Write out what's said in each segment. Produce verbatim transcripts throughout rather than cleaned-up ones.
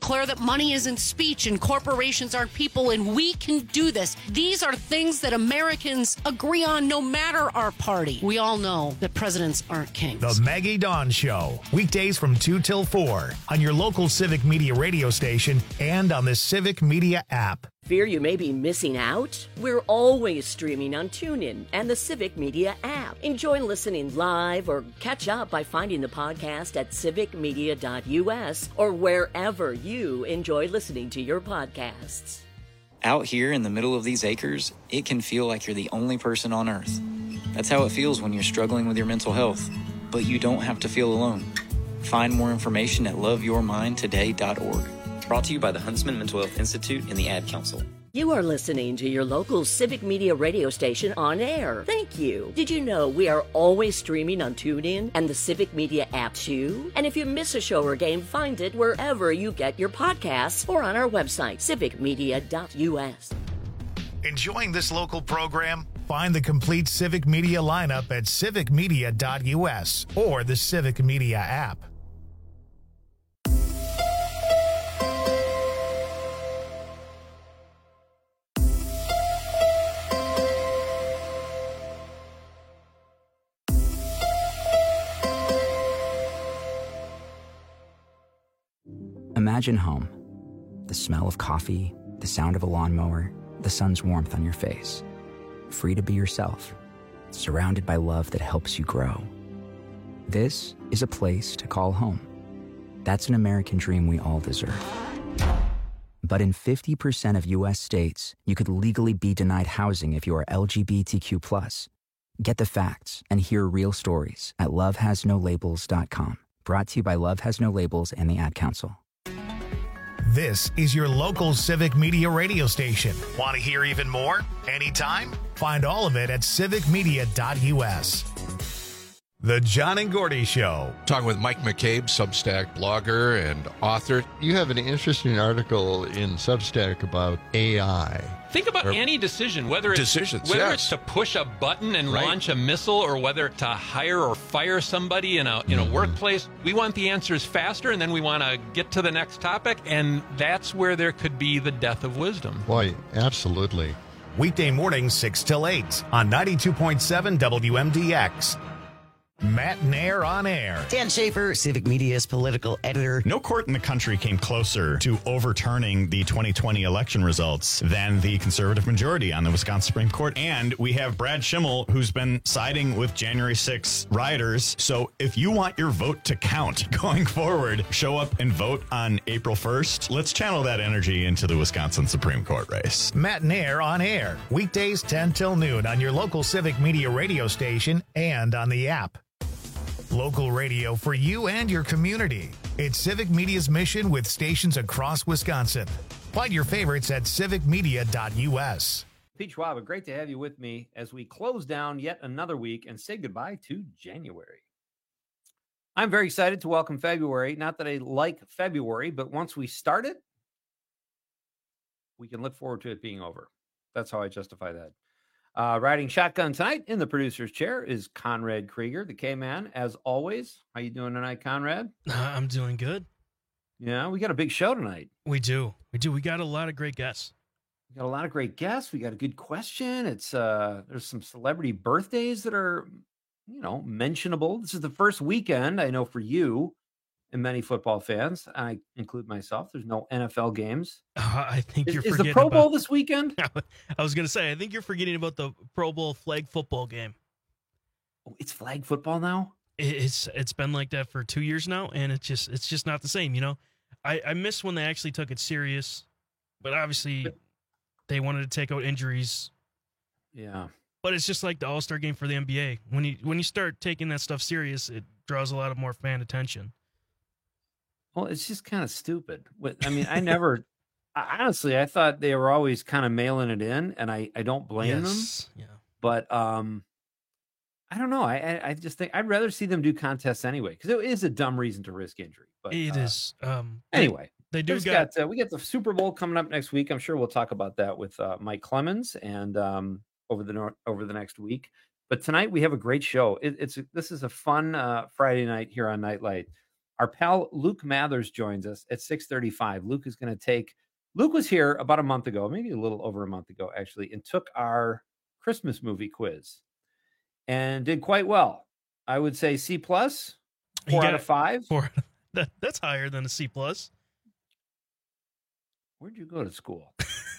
declare that money isn't speech and corporations aren't people, and we can do this. These are things that Americans agree on no matter our party. We all know that presidents aren't kings. The Maggie Dawn Show, weekdays from two till four on your local Civic Media radio station and on the Civic Media app. Fear you may be missing out? We're always streaming on TuneIn and the Civic Media app. Enjoy listening live or catch up by finding the podcast at civic media dot u s or wherever you enjoy listening to your podcasts. Out here in the middle of these acres, it can feel like you're the only person on Earth. That's how it feels when you're struggling with your mental health. But you don't have to feel alone. Find more information at love your mind today dot org. Brought to you by the Huntsman Mental Health Institute and the Ad Council. You are listening to your local Civic Media radio station on air. Thank you. Did you know we are always streaming on TuneIn and the Civic Media app too? And if you miss a show or game, find it wherever you get your podcasts or on our website, civic media dot u s. Enjoying this local program? Find the complete Civic Media lineup at civic media dot u s or the Civic Media app. Imagine home. The smell of coffee, the sound of a lawnmower, the sun's warmth on your face. Free to be yourself, surrounded by love that helps you grow. This is a place to call home. That's an American dream we all deserve. But in fifty percent of U S states, you could legally be denied housing if you are L G B T Q plus. Get the facts and hear real stories at love has no labels dot com. Brought to you by Love Has No Labels and the Ad Council. This is your local Civic Media radio station. Want to hear even more? Anytime? Find all of it at civic media dot u s. The John and Gordy Show. Talking with Mike McCabe, Substack blogger and author. You have an interesting article in Substack about A I. Think about Or any decision, whether it's decisions, whether yes. it's to push a button and Right. launch a missile, or whether to hire or fire somebody in a in a Mm-hmm. workplace. We want the answers faster, and then we want to get to the next topic, and that's where there could be the death of wisdom. Boy, absolutely. Weekday mornings six till eight on ninety-two point seven W M D X. Matt Nair on air. Dan Schaefer, Civic Media's political editor. No court in the country came closer to overturning the twenty twenty election results than the conservative majority on the Wisconsin Supreme Court. And we have Brad Schimmel, who's been siding with January sixth rioters. So if you want your vote to count going forward, show up and vote on April first. Let's channel that energy into the Wisconsin Supreme Court race. Matt Nair on air. Weekdays ten till noon on your local Civic Media radio station and on the app. Local radio for you and your community. It's Civic Media's mission with stations across Wisconsin. Find your favorites at civic media dot u s. Pete Schwab, great to have you with me as we close down yet another week and say goodbye to January. I'm very excited to welcome February. Not that I like February, but once we start it, we can look forward to it being over. That's how I justify that. Uh, riding shotgun tonight in the producer's chair is Conrad Krieger, the K-Man, as always. How you doing tonight, Conrad? Uh, I'm doing good. Yeah, we got a big show tonight. We do. We do. We got a lot of great guests. We got a lot of great guests. We got a good question. It's uh, there's some celebrity birthdays that are, you know, mentionable. This is the first weekend, I know, for you and many football fans. I include myself. There's no N F L games. Uh, I think is, you're is forgetting the Pro Bowl about... this weekend? I was going to say, I think you're forgetting about the Pro Bowl flag football game. Oh, it's flag football now? It's it's been like that for two years now, and it's just it's just not the same. You know, I, I miss when they actually took it serious, but obviously but, they wanted to take out injuries. Yeah. But it's just like the All-Star game for the N B A. When you when you start taking that stuff serious, it draws a lot of more fan attention. Well, it's just kind of stupid. I mean, I never, I, honestly, I thought they were always kind of mailing it in, and I, I don't blame yes. them. Yeah. But um, I don't know. I, I, I just think I'd rather see them do contests anyway, because it is a dumb reason to risk injury. But it uh, is. Um, anyway, they, they do got, got. uh, we got the Super Bowl coming up next week. I'm sure we'll talk about that with uh, Mike Clemens and um, over the nor- over the next week. But tonight we have a great show. It, it's this is a fun uh, Friday night here on Nightlight. Our pal Luke Mathers joins us at six thirty-five. Luke is going to take, Luke was here about a month ago, maybe a little over a month ago, actually, and took our Christmas movie quiz and did quite well. I would say C plus, four out of five. Four, that, that's higher than a C plus. Where'd you go to school?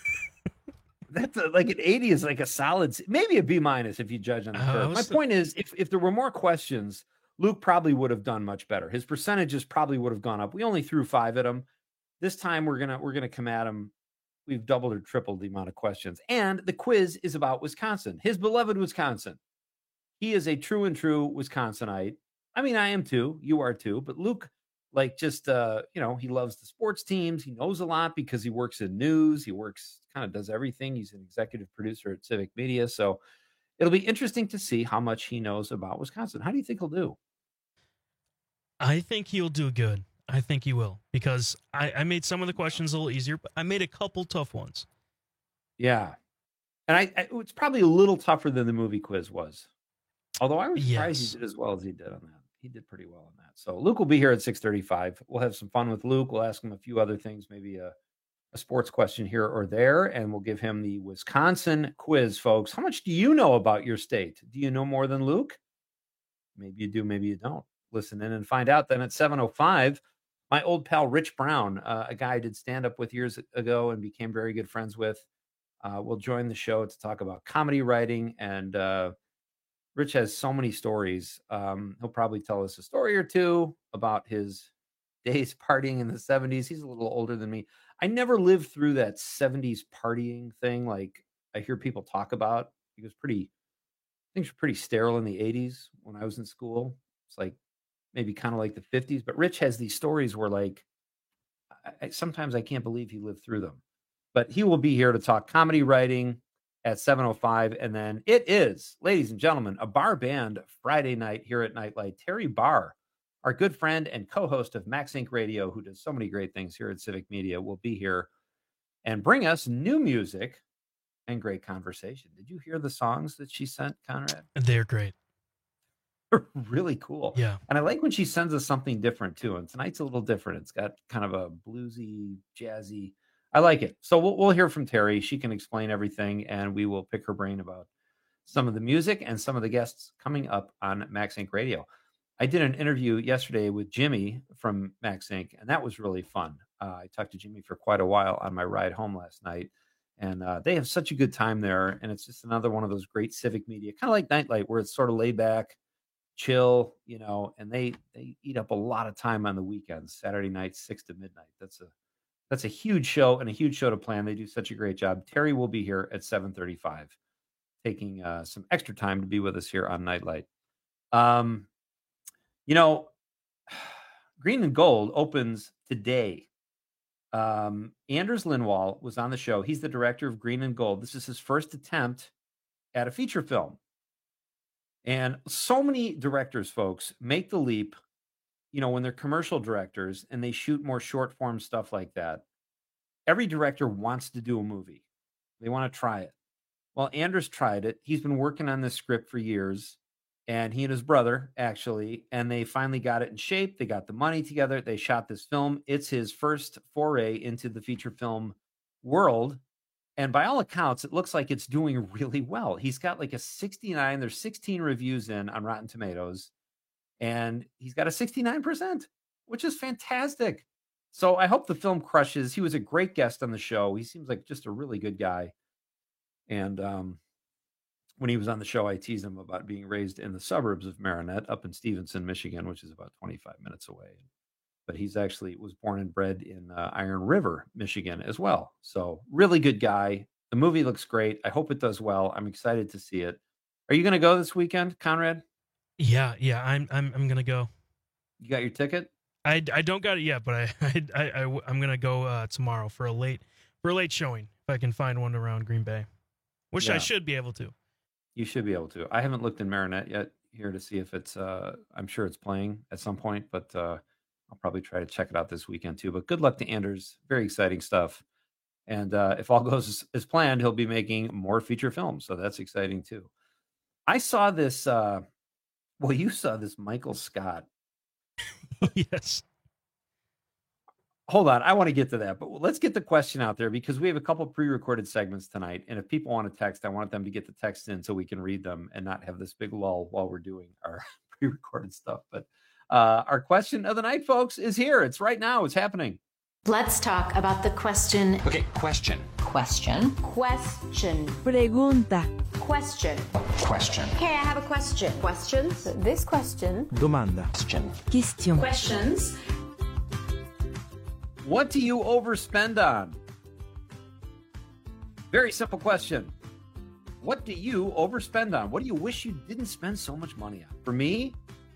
That's a, like an eighty is like a solid, C, maybe a B minus if you judge on the Uh, curve. My was the- point is, if, if there were more questions, Luke probably would have done much better. His percentages probably would have gone up. We only threw five at him. This time we're gonna we're gonna come at him. We've doubled or tripled the amount of questions. And the quiz is about Wisconsin, his beloved Wisconsin. He is a true and true Wisconsinite. I mean, I am too. You are too. But Luke, like, just uh, you know, he loves the sports teams. He knows a lot because he works in news. He works, kind of does everything. He's an executive producer at Civic Media. So it'll be interesting to see how much he knows about Wisconsin. How do you think he'll do? I think he'll do good. I think he will, because I, I made some of the questions a little easier, but I made a couple tough ones. Yeah. And I, I it's probably a little tougher than the movie quiz was. Although I was surprised Yes. he did as well as he did on that. He did pretty well on that. So Luke will be here at six thirty-five. We'll have some fun with Luke. We'll ask him a few other things, maybe a, a sports question here or there, and we'll give him the Wisconsin quiz, folks. How much do you know about your state? Do you know more than Luke? Maybe you do, maybe you don't. Listen in and find out. Then at seven oh five, my old pal Rich Brown, uh, a guy I did stand up with years ago and became very good friends with, uh, will join the show to talk about comedy writing. And uh, Rich has so many stories. Um, he'll probably tell us a story or two about his days partying in the seventies. He's a little older than me. I never lived through that seventies partying thing like I hear people talk about. It was pretty, things were pretty sterile in the eighties when I was in school. It's like maybe kind of like the fifties. But Rich has these stories where, like, I, I, sometimes I can't believe he lived through them. But he will be here to talk comedy writing at seven oh five. And then it is, ladies and gentlemen, a bar band Friday night here at Nightlight. Terry Barr, our good friend and co-host of Max Inc Radio, who does so many great things here at Civic Media, will be here and bring us new music and great conversation. Did you hear the songs that she sent, Conrad? They're great. Really cool. Yeah. And I like when she sends us something different too. And tonight's a little different. It's got kind of a bluesy, jazzy. I like it. So we'll, we'll hear from Terry. She can explain everything, and we will pick her brain about some of the music and some of the guests coming up on Max Inc Radio. I did an interview yesterday with Jimmy from Max Inc, and that was really fun. Uh, I talked to Jimmy for quite a while on my ride home last night, and uh, they have such a good time there. And it's just another one of those great Civic Media, kind of like Nightlight, where it's sort of laid back, chill, you know, and they they eat up a lot of time on the weekends, Saturday night, six to midnight. That's a that's a huge show and a huge show to plan. They do such a great job. Terry will be here at seven thirty-five, taking uh, some extra time to be with us here on Nightlight. Um, you know, Green and Gold opens today. Um, Anders Lindwall was on the show. He's the director of Green and Gold. This is his first attempt at a feature film. And so many directors, folks, make the leap, you know, when they're commercial directors and they shoot more short form stuff like that. Every director wants to do a movie. They want to try it. Well, Anders tried it. He's been working on this script for years, and he and his brother, actually, and they finally got it in shape. They got the money together. They shot this film. It's his first foray into the feature film world. And by all accounts, it looks like it's doing really well. He's got like a sixty-nine. There's sixteen reviews in on Rotten Tomatoes, and he's got a sixty-nine percent, which is fantastic. So I hope the film crushes. He was a great guest on the show. He seems like just a really good guy. And um, when he was on the show, I teased him about being raised in the suburbs of Marinette up in Stevenson, Michigan, which is about twenty-five minutes away. But he's actually was born and bred in uh, Iron River, Michigan as well. So really good guy. The movie looks great. I hope it does well. I'm excited to see it. Are you going to go this weekend, Conrad? Yeah, yeah, I'm I'm I'm gonna go. You got your ticket? I, I don't got it yet, but I I, I, I I'm gonna go uh, tomorrow for a late for a late showing if I can find one around Green Bay, which Yeah. I should be able to. You should be able to. I haven't looked in Marinette yet here to see if it's. Uh, I'm sure it's playing at some point, but uh, I'll probably try to check it out this weekend too. But good luck to Anders. Very exciting stuff. And uh, if all goes as, as planned, he'll be making more feature films. So that's exciting too. I saw this. Uh, well, you saw this Michael Scott Yes. Hold on. I want to get to that, but let's get the question out there because we have a couple pre-recorded segments tonight. And if people want to text, I want them to get the text in so we can read them and not have this big lull while we're doing our pre-recorded stuff. But uh, our question of the night, folks, is here. It's right now. It's happening. Let's talk about the question. Okay, question. Question. Question. Pregunta. Question. Question. Okay, I have a question. Questions. This question. Domanda. Question. Question. Questions. What do you overspend on? Very simple question. What do you overspend on? What do you wish you didn't spend so much money on? For me,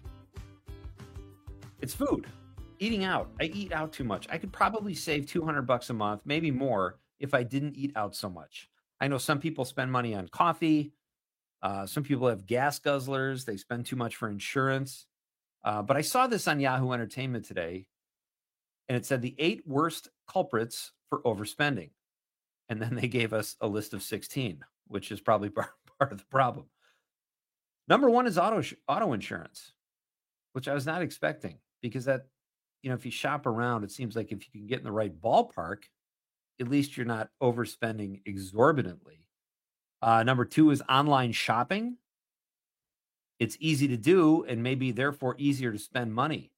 it's food. Eating out. I eat out too much. I could probably save two hundred bucks a month, maybe more, if I didn't eat out so much. I know some people spend money on coffee. Uh, some people have gas guzzlers. They spend too much for insurance. Uh, but I saw this on Yahoo Entertainment today. And it said the eight worst culprits for overspending. And then they gave us a list of sixteen, which is probably part, part of the problem. Number one is auto auto insurance, which I was not expecting because that, you know, if you shop around, it seems like if you can get in the right ballpark, at least you're not overspending exorbitantly. Uh, number two is online shopping. It's easy to do and maybe therefore easier to spend money.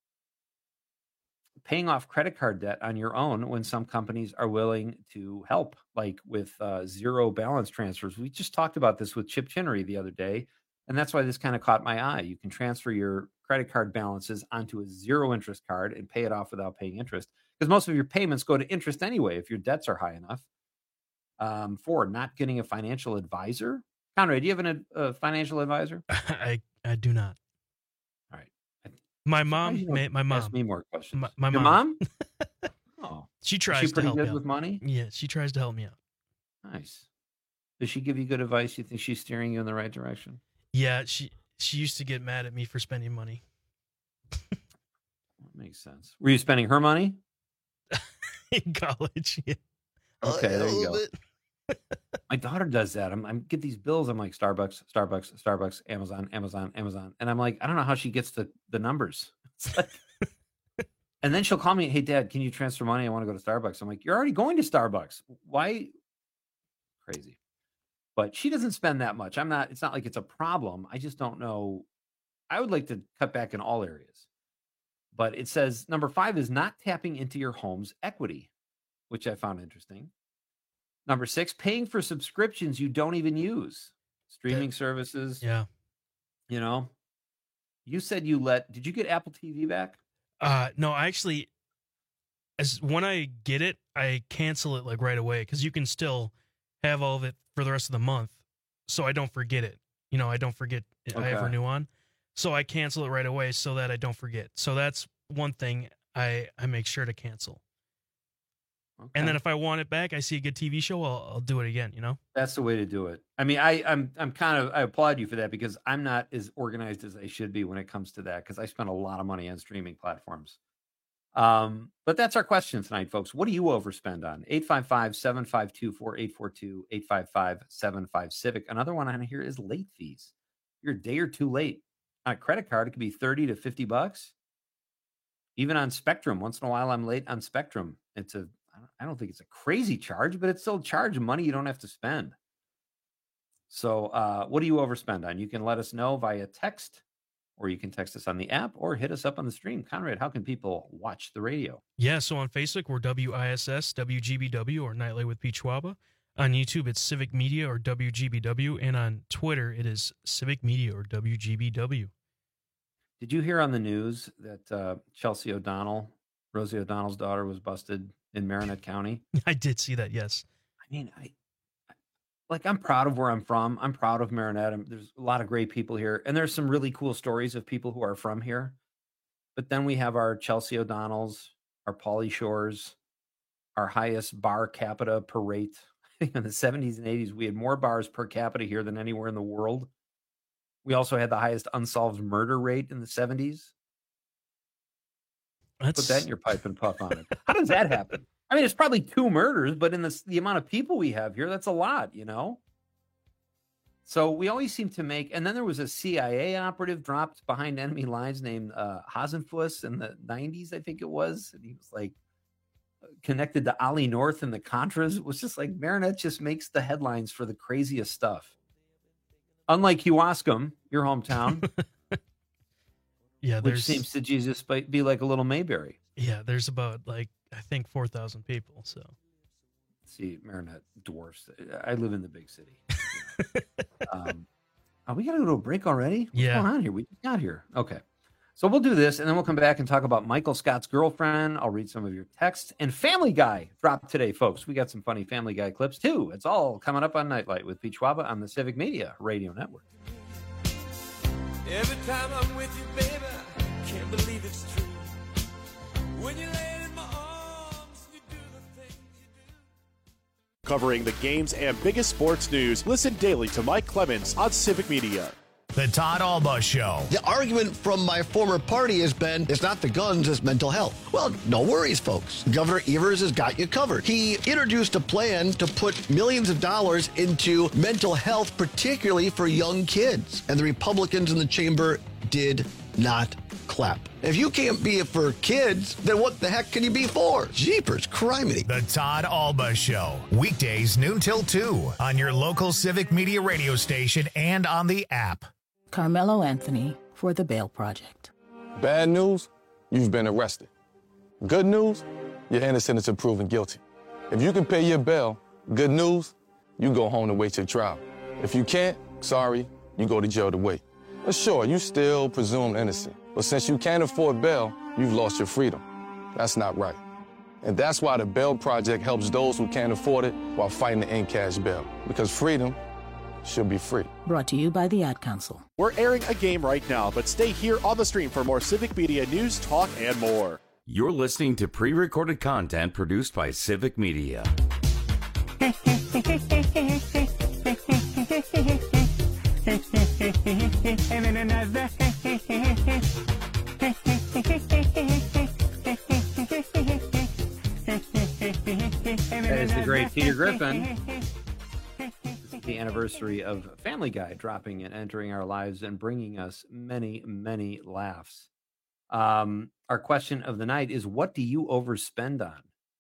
Paying off credit card debt on your own when some companies are willing to help, like with uh, zero balance transfers. We just talked about this with Chip Chinnery the other day, and that's why this kind of caught my eye. You can transfer your credit card balances onto a zero interest card and pay it off without paying interest because most of your payments go to interest anyway if your debts are high enough. Um, four, not getting a financial advisor. Conrad, do you have an, a financial advisor? I, I do not. All right. My mom, my, my mom. Ask me more questions. My, my Your mom. mom? Oh, she tries Is she to pretty help good me out. with money? Yeah, she tries to help me out. Nice. Does she give you good advice? You think she's steering you in the right direction? Yeah, she she used to get mad at me for spending money. That makes sense. Were you spending her money? In college, yeah. Okay, there you go. My daughter does that. I'm, I'm get these bills. I'm like Starbucks, Starbucks, Starbucks, Amazon, Amazon, Amazon, and I'm like, I don't know how she gets the the numbers. It's like, and then she'll call me, hey, Dad, can you transfer money? I want to go to Starbucks. I'm like, you're already going to Starbucks. Why? Crazy. But she doesn't spend that much. I'm not. It's not like it's a problem. I just don't know. I would like to cut back in all areas. But it says number five is not tapping into your home's equity, which I found interesting. Number six, paying for subscriptions you don't even use. Streaming That- services. Yeah. You know, you said you let, did you get Apple T V back? Uh, no, I actually, as when I get it, I cancel it like right away because you can still have all of it for the rest of the month, so I don't forget it. You know, I don't forget it I ever Okay. knew on, so I cancel it right away so that I don't forget. So that's one thing I I make sure to cancel. And then if I want it back, I see a good T V show, I'll, I'll do it again, you know? That's the way to do it. I mean, I, I'm I'm kind of I applaud you for that because I'm not as organized as I should be when it comes to that because I spend a lot of money on streaming platforms. Um, but that's our question tonight, folks. What do you overspend on? eight five five, seven five two, four eight four two, eight five five, seven five Civic. Another one on here is late fees. You're a day or two late. On a credit card, it could be thirty to fifty bucks. Even on Spectrum, once in a while I'm late on Spectrum. It's a I don't think it's a crazy charge, but it's still a charge of money you don't have to spend. So uh, what do you overspend on? You can let us know via text, or you can text us on the app, or hit us up on the stream. Conrad, how can people watch the radio? Yeah, so on Facebook, we're W I S S, W G B W, or Nightlight with Pete Schwaba. On YouTube, it's Civic Media, or W G B W. And on Twitter, it is Civic Media, or W G B W. Did you hear on the news that uh, Chelsea O'Donnell, Rosie O'Donnell's daughter, was busted in Marinette County? I did see that, yes. I mean, I like I'm proud of where I'm from. I'm proud of Marinette. I'm, there's a lot of great people here, and there's some really cool stories of people who are from here. But then we have our Chelsea O'Donnells, our Pauly Shores, our highest bar capita per rate. I think in the seventies and eighties, we had more bars per capita here than anywhere in the world. We also had the highest unsolved murder rate in the seventies. That's... Put that in your pipe and puff on it. How does that happen? I mean, it's probably two murders, but in this, the amount of people we have here, that's a lot, you know? So we always seem to make, and then there was a C I A operative dropped behind enemy lines named uh, Hasenfuss in the nineties, I think it was. And he was like connected to Ollie North and the Contras. It was just like Marinette just makes the headlines for the craziest stuff. Unlike Huascom, your hometown, yeah, which seems to Jesus be like a little Mayberry. Yeah, there's about like I think four thousand people. So, see, Marinette dwarfs. I live in the big city. um, oh, we got to go to a break already. What's yeah. going on here? We just got here. Okay, so we'll do this, and then we'll come back and talk about Michael Scott's girlfriend. I'll read some of your texts, and Family Guy dropped today, folks. We got some funny Family Guy clips too. It's all coming up on Nightlight with Pete Schwaba on the Civic Media Radio Network. Every time I'm with you, baby, I can't believe it's true. When you lay in my arms, you do the things you do. Covering the games and biggest sports news, listen daily to Mike Clemens on Civic Media. The Todd Alba Show. The argument from my former party has been, it's not the guns, it's mental health. Well, no worries, folks. Governor Evers has got you covered. He introduced a plan to put millions of dollars into mental health, particularly for young kids. And the Republicans in the chamber did not clap. If you can't be it for kids, then what the heck can you be for? Jeepers, criminy. The Todd Alba Show. Weekdays noon till two on your local Civic Media radio station and on the app. Carmelo Anthony for the Bail Project. Bad news, you've been arrested. Good news, you're innocent until proven guilty. If you can pay your bail, good news, you go home to wait your trial. If you can't, sorry, you go to jail to wait. But sure, you still presumed innocent. But since you can't afford bail, you've lost your freedom. That's not right. And that's why the Bail Project helps those who can't afford it while fighting to end cash bail. Because freedom should be free. Brought to you by the Ad Council. We're airing a game right now, but stay here on the stream for more Civic Media news, talk, and more. You're listening to pre-recorded content produced by Civic Media. That is the great Peter Griffin. This is the anniversary of Family Guy dropping and entering our lives and bringing us many, many laughs. Um, our question of the night is, what do you overspend on?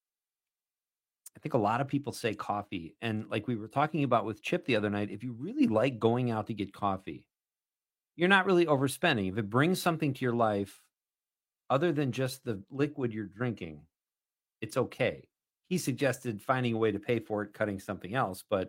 I think a lot of people say coffee. And like we were talking about with Chip the other night, if you really like going out to get coffee, you're not really overspending. If it brings something to your life other than just the liquid you're drinking, it's okay. He suggested finding a way to pay for it, cutting something else, but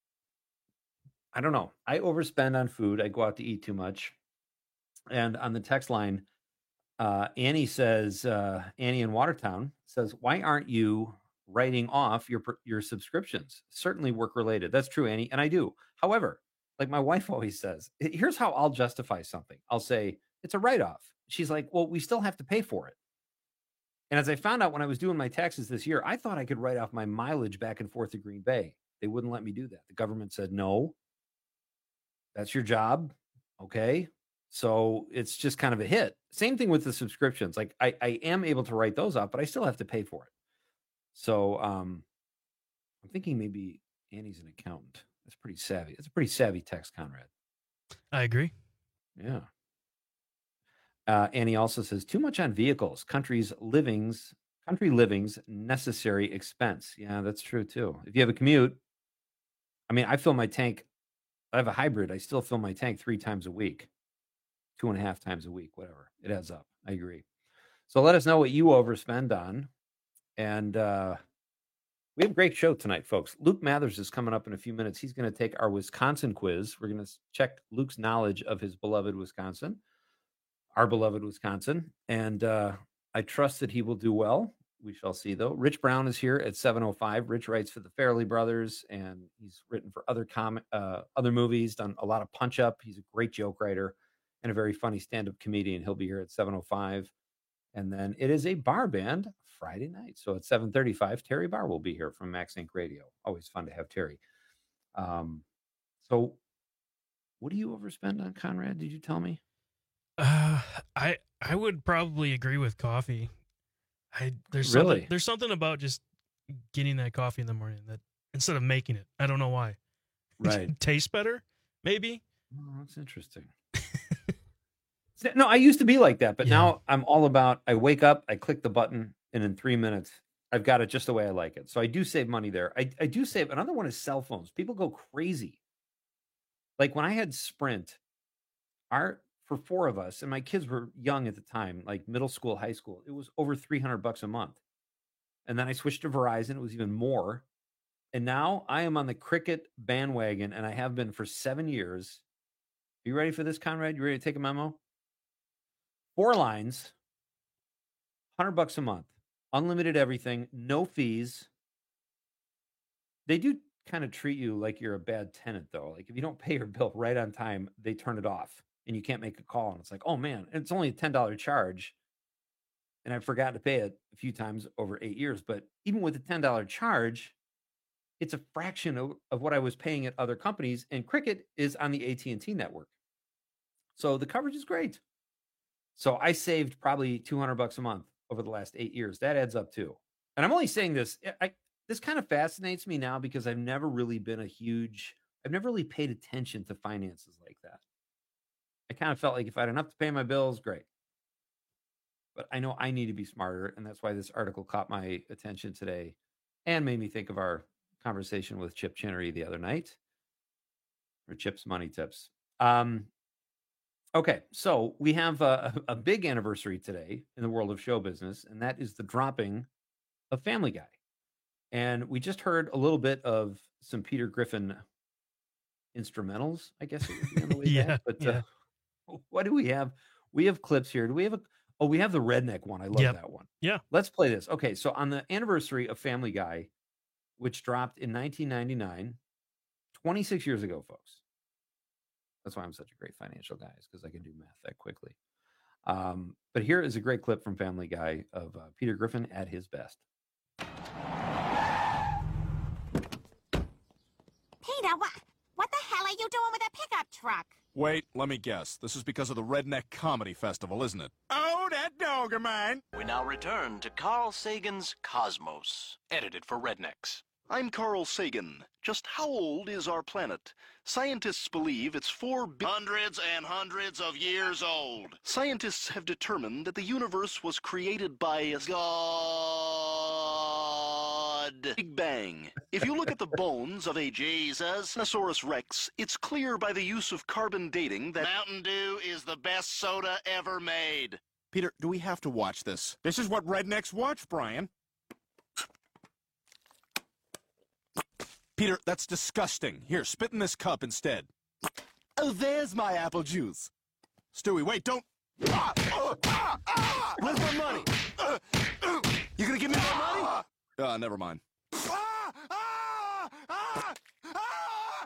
I don't know. I overspend on food. I go out to eat too much. And on the text line, uh, Annie says, uh, Annie in Watertown says, why aren't you writing off your your subscriptions? Certainly work related. That's true, Annie, and I do. However, like my wife always says, here's how I'll justify something. I'll say, it's a write-off. She's like, well, we still have to pay for it. And as I found out when I was doing my taxes this year, I thought I could write off my mileage back and forth to Green Bay. They wouldn't let me do that. The government said, no, that's your job. Okay. So it's just kind of a hit. Same thing with the subscriptions. Like I, I am able to write those off, but I still have to pay for it. So um, I'm thinking maybe Annie's an accountant. That's pretty savvy. That's a pretty savvy text, Conrad. I agree. Yeah. Uh, Annie also says, too much on vehicles, country's livings, country living's necessary expense. Yeah, that's true too. If you have a commute, I mean, I fill my tank. I have a hybrid. I still fill my tank three times a week, two and a half times a week, whatever. It adds up. I agree. So let us know what you overspend on. And uh, we have a great show tonight, folks. Luke Mathers is coming up in a few minutes. He's going to take our Wisconsin quiz. We're going to check Luke's knowledge of his beloved Wisconsin, our beloved Wisconsin. And uh, I trust that he will do well. We shall see, though. Rich Brown is here at seven oh five. Rich writes for the Farrelly Brothers, and he's written for other comic, uh, other movies, done a lot of punch-up. He's a great joke writer and a very funny stand-up comedian. He'll be here at seven oh five. And then it is a bar band Friday night. So at seven thirty-five, Terry Barr will be here from Max Inc Radio. Always fun to have Terry. Um, so what do you overspend on, Conrad? Did you tell me? Uh, I I would probably agree with coffee. I there's Really? something, there's something about just getting that coffee in the morning that instead of making it, I don't know why. Right. It tastes better. maybe. Oh, that's interesting. No, I used to be like that, but yeah. Now I'm all about, I wake up, I click the button, and in three minutes, I've got it just the way I like it. So I do save money there. I, I do save, another one is cell phones. People go crazy. Like when I had Sprint, our for four of us, and my kids were young at the time, like middle school, high school, it was over three hundred bucks a month. And then I switched to Verizon, it was even more. And now I am on the Cricket bandwagon, and I have been for seven years. Are you ready for this, Conrad? You ready to take a memo? Four lines, one hundred bucks a month, unlimited everything, no fees. They do kind of treat you like you're a bad tenant, though. Like if you don't pay your bill right on time, they turn it off and you can't make a call. And it's like, oh man, and it's only a ten dollars charge. And I forgot to pay it a few times over eight years. But even with a ten dollars charge, it's a fraction of, of what I was paying at other companies. And Cricket is on the A T and T network. So the coverage is great. So I saved probably two hundred bucks a month over the last eight years. That adds up too. And I'm only saying this, I, this kind of fascinates me now because I've never really been a huge, I've never really paid attention to finances like that. I kind of felt like if I had enough to pay my bills, great. But I know I need to be smarter. And that's why this article caught my attention today and made me think of our conversation with Chip Chinnery the other night, or Chip's Money Tips. Um, Okay, so we have a, a big anniversary today in the world of show business, and that is the dropping of Family Guy. And we just heard a little bit of some Peter Griffin instrumentals, I guess it would be on the way yeah, back. But yeah. uh, what do we have? We have clips here. Do we have a? Oh, we have the redneck one. I love yep. that one. Yeah. Let's play this. Okay, so on the anniversary of Family Guy, which dropped in nineteen ninety-nine, twenty-six years ago, folks. That's why I'm such a great financial guy, is because I can do math that quickly. Um, but here is a great clip from Family Guy of uh, Peter Griffin at his best. Peter, what, what the hell are you doing with a pickup truck? Wait, let me guess. This is because of the Redneck Comedy Festival, isn't it? Oh, that dog of mine. We now return to Carl Sagan's Cosmos, edited for Rednecks. I'm Carl Sagan. Just how old is our planet? Scientists believe it's four bi- Hundreds and hundreds of years old. Scientists have determined that the universe was created by a God. Big Bang. If you look at the bones of a Jesus Tyrannosaurus Rex, it's clear by the use of carbon dating that Mountain Dew is the best soda ever made. Peter, do we have to watch this? This is what rednecks watch, Brian. Peter, that's disgusting. Here, spit in this cup instead. Oh, there's my apple juice. Stewie, wait, don't... Ah, ah, ah, ah, where's my money? Uh, uh, you gonna give me my money? Uh, never mind. Ah, ah, ah, ah,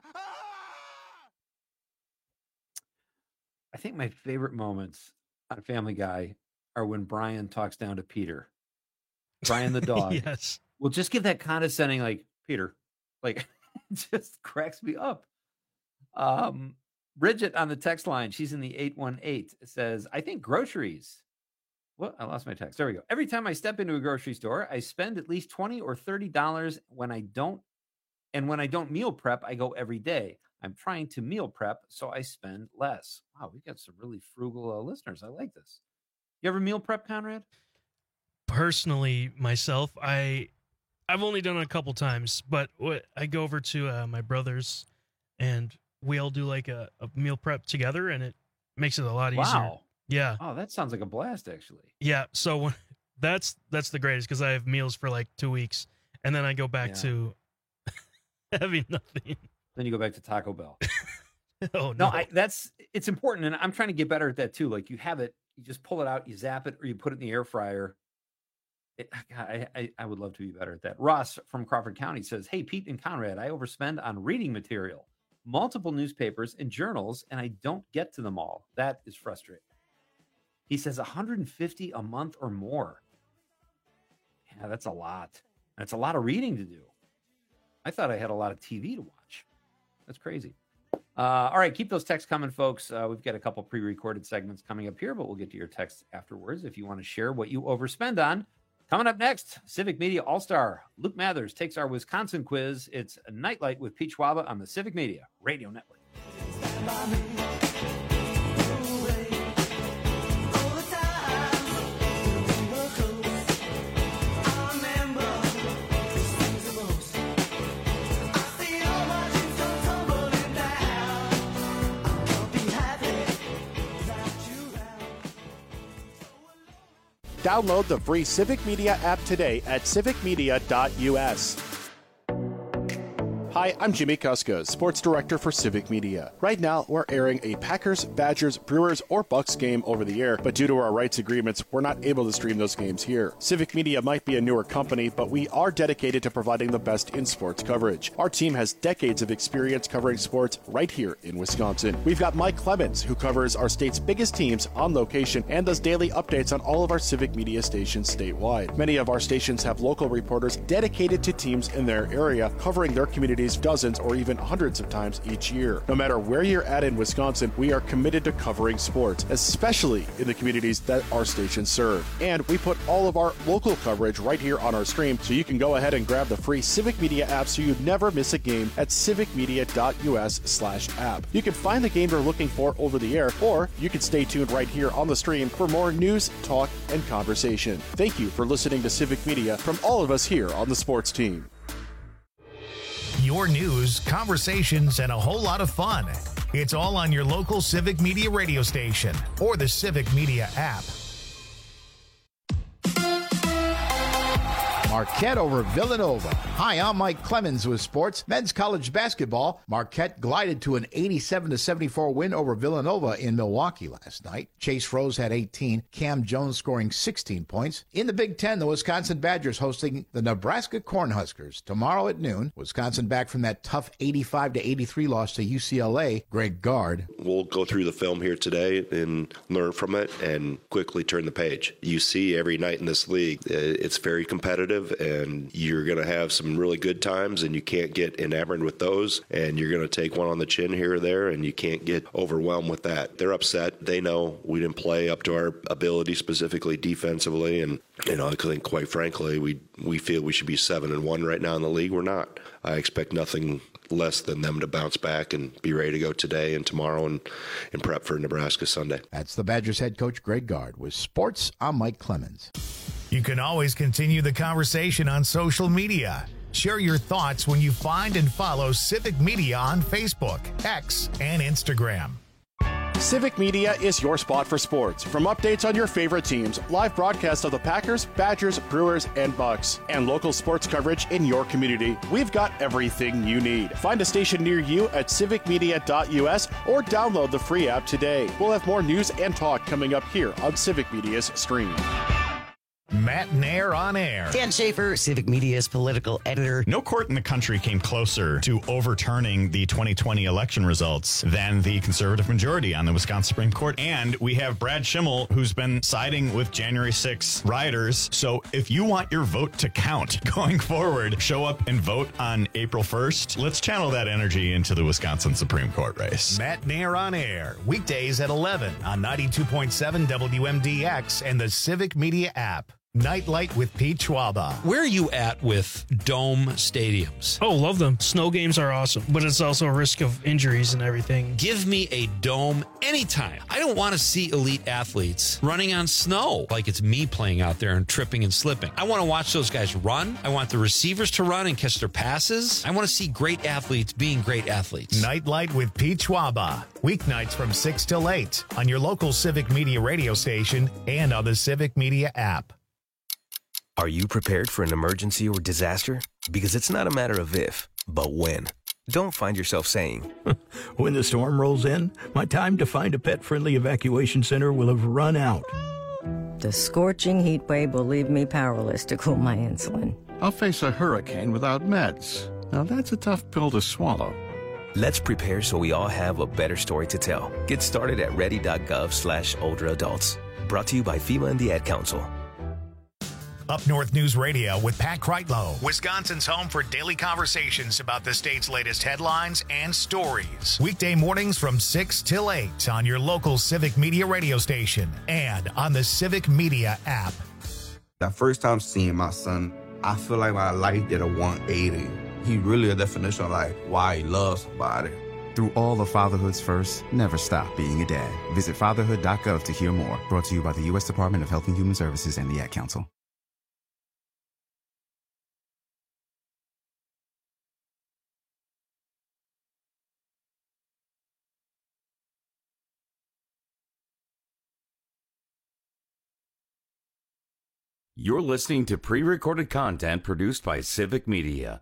I think my favorite moments on Family Guy are when Brian talks down to Peter. Brian the dog. Yes. Well, just give that condescending, like, Peter... Like, it just cracks me up. Um, Bridget on the text line, she's in the eight one eight, says, I think groceries. What? I lost my text. There we go. Every time I step into a grocery store, I spend at least twenty or thirty dollars when I don't. And when I don't meal prep, I go every day. I'm trying to meal prep, so I spend less. Wow, we got some really frugal uh, listeners. I like this. You ever meal prep, Conrad? Personally, myself, I... I've only done it a couple times, but what, I go over to uh, my brother's, and we all do like a, a meal prep together, and it makes it a lot easier. Wow. Yeah. Oh, that sounds like a blast, actually. Yeah. So when, that's that's the greatest because I have meals for like two weeks, and then I go back Yeah. to having nothing. Then you go back to Taco Bell. Oh No, no! I, that's it's important, and I'm trying to get better at that too. Like you have it, you just pull it out, you zap it, or you put it in the air fryer. It, God, I, I I would love to be better at that. Ross from Crawford County says, "Hey Pete and Conrad, I overspend on reading material, multiple newspapers and journals, and I don't get to them all. That is frustrating." He says one hundred fifty a month or more. Yeah, that's a lot. That's a lot of reading to do. I thought I had a lot of T V to watch. That's crazy. Uh, all right, keep those texts coming, folks. Uh, we've got a couple pre-recorded segments coming up here, but we'll get to your texts afterwards if you want to share what you overspend on. Coming up next, Civic Media All-Star Luke Mathers takes our Wisconsin quiz. It's a Nightlight with Pete Schwaba on the Civic Media Radio Network. Download the free Civic Media app today at civic media dot u s. Hi, I'm Jimmy Kuska, Sports Director for Civic Media. Right now, we're airing a Packers, Badgers, Brewers, or Bucks game over the air, but due to our rights agreements, we're not able to stream those games here. Civic Media might be a newer company, but we are dedicated to providing the best in sports coverage. Our team has decades of experience covering sports right here in Wisconsin. We've got Mike Clemens, who covers our state's biggest teams on location and does daily updates on all of our Civic Media stations statewide. Many of our stations have local reporters dedicated to teams in their area, covering their communities dozens or even hundreds of times each year. No matter where you're at in Wisconsin, we are committed to covering sports, especially in the communities that our stations serve. And we put all of our local coverage right here on our stream, so you can go ahead and grab the free Civic Media app so you never miss a game at civic media dot u s slash app. You can find the game you're looking for over the air, or you can stay tuned right here on the stream for more news, talk, and conversation. Thank you for listening to Civic Media from all of us here on the sports team. Your news, conversations, and a whole lot of fun. It's all on your local Civic Media radio station or the Civic Media app. Marquette over Villanova. Hi, I'm Mike Clemens with sports. Men's college basketball. Marquette glided to an eighty-seven to seventy-four win over Villanova in Milwaukee last night. Chase Rose had eighteen. Cam Jones scoring sixteen points. In the Big Ten, the Wisconsin Badgers hosting the Nebraska Cornhuskers tomorrow at noon. Wisconsin back from that tough eighty-five to eighty-three loss to U C L A. Greg Gard. We'll go through the film here today and learn from it and quickly turn the page. You see every night in this league, it's very competitive, and you're going to have some really good times, and you can't get enamored with those, and you're going to take one on the chin here or there, and you can't get overwhelmed with that. They're upset. They know we didn't play up to our ability, specifically defensively, and you know, I think quite frankly, we we feel we should be seven and one right now in the league. We're not. I expect nothing less than them to bounce back and be ready to go today and tomorrow and, and prep for Nebraska Sunday. That's the Badgers head coach Greg Gard. With sports, I'm Mike Clemens. You can always continue the conversation on social media. Share your thoughts when you find and follow Civic Media on Facebook, X, and Instagram. Civic Media is your spot for sports. From updates on your favorite teams, live broadcasts of the Packers, Badgers, Brewers, and Bucks, and local sports coverage in your community, we've got everything you need. Find a station near you at civic media dot u s or download the free app today. We'll have more news and talk coming up here on Civic Media's stream. Matt Nair on air. Dan Schaefer, Civic Media's political editor. No court in the country came closer to overturning the twenty twenty election results than the conservative majority on the Wisconsin Supreme Court. And we have Brad Schimmel, who's been siding with January sixth rioters. So if you want your vote to count going forward, show up and vote on April first. Let's channel that energy into the Wisconsin Supreme Court race. Matt Nair on air, weekdays at eleven on ninety-two point seven W M D X and the Civic Media app. Nightlight with Pete Schwaba. Where are you at with dome stadiums? Oh, love them. Snow games are awesome, but it's also a risk of injuries and everything. Give me a dome anytime. I don't want to see elite athletes running on snow like it's me playing out there and tripping and slipping. I want to watch those guys run. I want the receivers to run and catch their passes. I want to see great athletes being great athletes. Nightlight with Pete Schwaba. Weeknights from six till eight on your local Civic Media radio station and on the Civic Media app. Are you prepared for an emergency or disaster? Because it's not a matter of if, but when. Don't find yourself saying, when the storm rolls in, my time to find a pet-friendly evacuation center will have run out. The scorching heat wave will leave me powerless to cool my insulin. I'll face a hurricane without meds. Now that's a tough pill to swallow. Let's prepare so we all have a better story to tell. Get started at ready.gov slash older adults. Brought to you by FEMA and the Ad Council. Up North News Radio with Pat Kreitlow, Wisconsin's home for daily conversations about the state's latest headlines and stories. Weekday mornings from six till eight on your local Civic Media radio station and on the Civic Media app. The first time seeing my son, I feel like my life did a one eighty. He really a definition of like why he loves somebody. Through all of fatherhood's first, never stop being a dad. Visit fatherhood dot gov to hear more. Brought to you by the U S Department of Health and Human Services and the Ad Council. You're listening to pre-recorded content produced by Civic Media.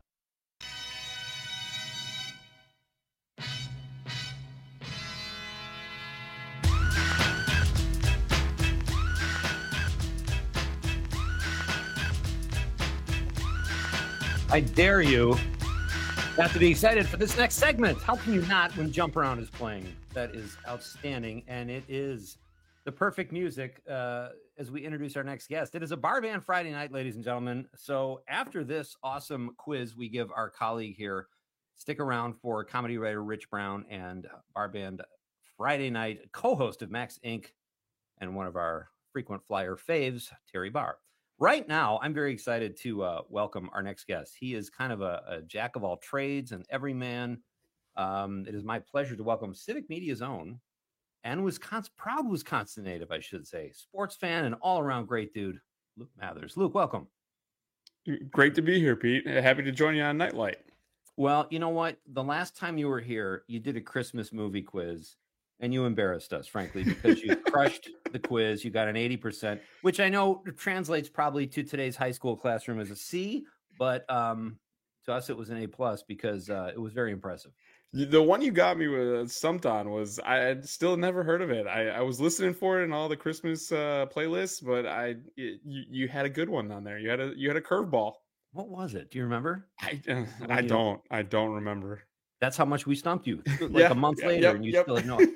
I dare you not to be excited for this next segment. How can you not when Jump Around is playing? That is outstanding, and it is the perfect music uh, as we introduce our next guest. It is a Bar Band Friday night, ladies and gentlemen. So after this awesome quiz we give our colleague here, stick around for comedy writer Rich Brown and Bar Band Friday night co-host of Max Incorporated and one of our frequent flyer faves, Terry Barr. Right now, I'm very excited to uh, welcome our next guest. He is kind of a, a jack of all trades and everyman. Um, it is my pleasure to welcome Civic Media's own and Wisconsin, proud Wisconsin native, I should say, sports fan and all-around great dude, Luke Mathers. Luke, welcome. Great to be here, Pete. Happy to join you on Nightlight. Well, you know what? The last time you were here, you did a Christmas movie quiz, and you embarrassed us, frankly, because you crushed the quiz. You got an eighty percent, which I know translates probably to today's high school classroom as a C, but um, to us it was an A plus because uh, it was very impressive. The one you got me with stumped on was I had still never heard of it. I, I was listening for it in all the Christmas uh, playlists, but I it, you you had a good one on there. You had a you had a curveball. What was it? Do you remember? I uh, I don't I don't remember. That's how much we stumped you. Like yeah, a month yeah, later, yep, and you yep. still had no.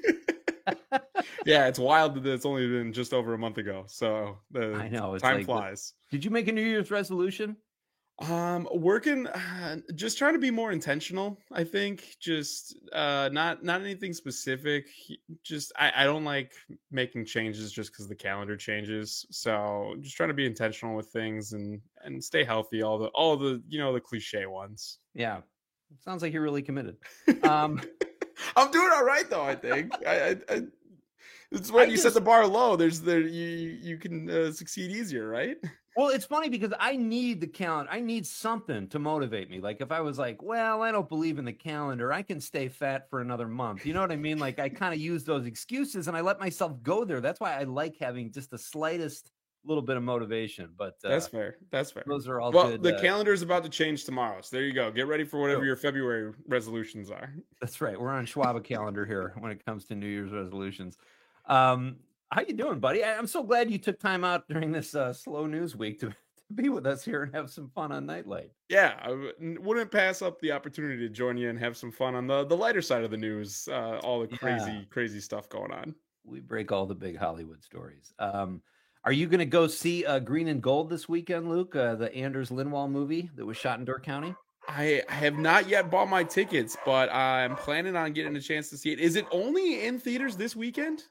Yeah, it's wild that it's only been just over a month ago. So the I know it's time like, flies. Did you make a New Year's resolution? Um, working, uh, just trying to be more intentional. I think just uh, not not anything specific. Just I, I don't like making changes just because the calendar changes. So just trying to be intentional with things and and stay healthy. All the all the you know the cliche ones. Yeah, sounds like you're really committed. Um, I'm doing all right though. I think I. I, I it's when I you just, set the bar low. There's there you you can uh, succeed easier, right? Well, it's funny because I need the calendar. I need something to motivate me. Like if I was like, well, I don't believe in the calendar, I can stay fat for another month. You know what I mean? Like I kind of use those excuses and I let myself go there. That's why I like having just the slightest little bit of motivation. But uh, that's fair. That's fair. Those are all well, good. The uh, calendar is about to change tomorrow. So there you go. Get ready for whatever your February resolutions are. That's right. We're on Schwab calendar here when it comes to New Year's resolutions. Um, How you doing, buddy? I'm so glad you took time out during this uh, slow news week to, to be with us here and have some fun on Nightlight. Yeah, I w- wouldn't pass up the opportunity to join you and have some fun on the, the lighter side of the news, uh, all the crazy, yeah. crazy stuff going on. We break all the big Hollywood stories. Um, are you going to go see uh, Green and Gold this weekend, Luke, uh, the Anders Lindwall movie that was shot in Door County? I have not yet bought my tickets, but I'm planning on getting a chance to see it. Is it only in theaters this weekend?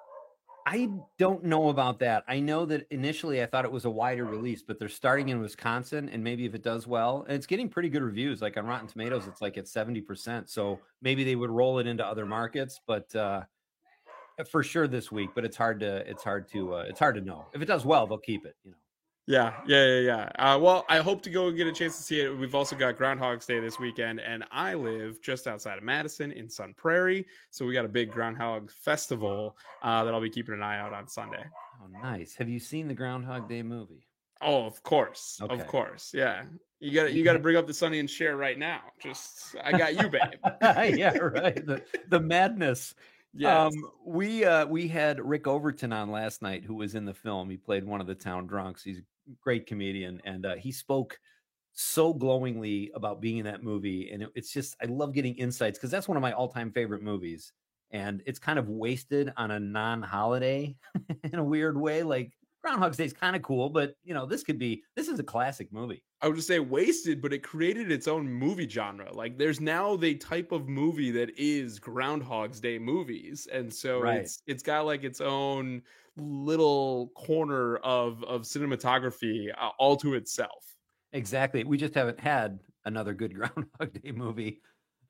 I don't know about that. I know that initially I thought it was a wider release, but they're starting in Wisconsin, and maybe if it does well, and it's getting pretty good reviews. Like on Rotten Tomatoes, it's like at seventy percent. So maybe they would roll it into other markets, but uh, for sure this week. But it's hard to it's hard to uh, it's hard to know. If it does well, they'll keep it. You know. Yeah, yeah, yeah, yeah. Uh, well, I hope to go get a chance to see it. We've also got Groundhog's Day this weekend, and I live just outside of Madison in Sun Prairie, so we got a big Groundhog Festival uh, that I'll be keeping an eye out on Sunday. Oh, nice. Have you seen the Groundhog Day movie? Oh, of course, okay. of course, yeah. You got you got to bring up the Sonny and Cher right now. Just I got you, babe. Yeah, right. The the madness. Yes. Um, we uh, we had Rick Overton on last night, who was in the film. He played one of the town drunks. He's a great comedian, and uh, he spoke so glowingly about being in that movie. And it, it's just I love getting insights because that's one of my all-time favorite movies. And it's kind of wasted on a non-holiday in a weird way. Like Groundhog's Day is kind of cool, but you know this could be this is a classic movie. I would just say wasted, but it created its own movie genre. Like there's now the type of movie that is Groundhog's Day movies. And so right. it's it's got like its own little corner of, of cinematography uh, all to itself. Exactly. We just haven't had another good Groundhog Day movie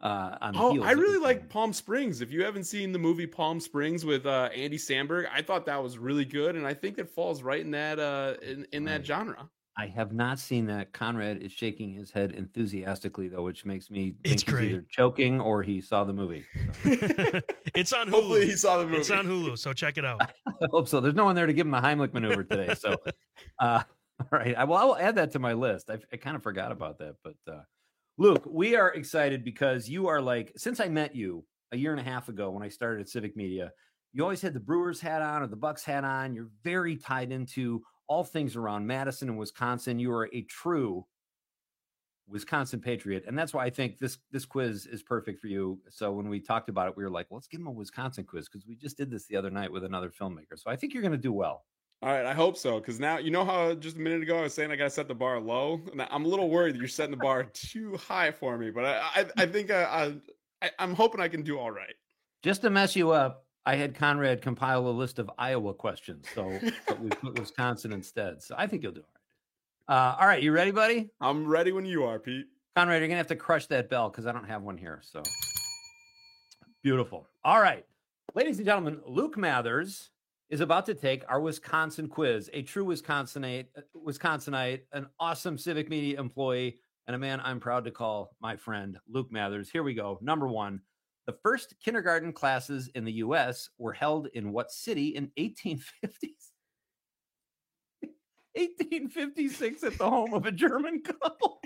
Uh, on the oh, heels I really of- like Palm Springs. If you haven't seen the movie Palm Springs with uh, Andy Samberg, I thought that was really good, and I think it falls right in that uh, in, in that Right. genre. I have not seen that. Conrad is shaking his head enthusiastically, though, which makes me think It's he's great. either choking or he saw the movie. It's on Hulu. Hopefully he saw the movie. It's on Hulu, so check it out. I hope so. There's no one there to give him a Heimlich maneuver today. So, uh, all right. I, well, I will add that to my list. I, I kind of forgot about that. But, uh, Luke, we are excited because you are like, since I met you a year and a half ago when I started at Civic Media, you always had the Brewers hat on or the Bucks hat on. You're very tied into all things around Madison and Wisconsin. You are a true Wisconsin patriot. And that's why I think this this quiz is perfect for you. So when we talked about it, we were like, let's give him a Wisconsin quiz because we just did this the other night with another filmmaker. So I think you're going to do well. All right, I hope so. Because now, you know how just a minute ago I was saying I got to set the bar low? And I'm a little worried that you're setting the bar too high for me. But I I, I think I, I, I, I'm hoping I can do all right. Just to mess you up, I had Conrad compile a list of Iowa questions. So but we put Wisconsin instead. So I think you'll do all right. Uh, all right, you ready, buddy? I'm ready when you are, Pete. Conrad, you're going to have to crush that bell because I don't have one here. So beautiful. All right. Ladies and gentlemen, Luke Mathers is about to take our Wisconsin quiz. A true Wisconsinite, Wisconsinite, an awesome Civic Media employee, and a man I'm proud to call my friend, Luke Mathers. Here we go. Number one, the first kindergarten classes in the U S were held in what city in eighteen fifties? eighteen fifty-six at the home of a German couple.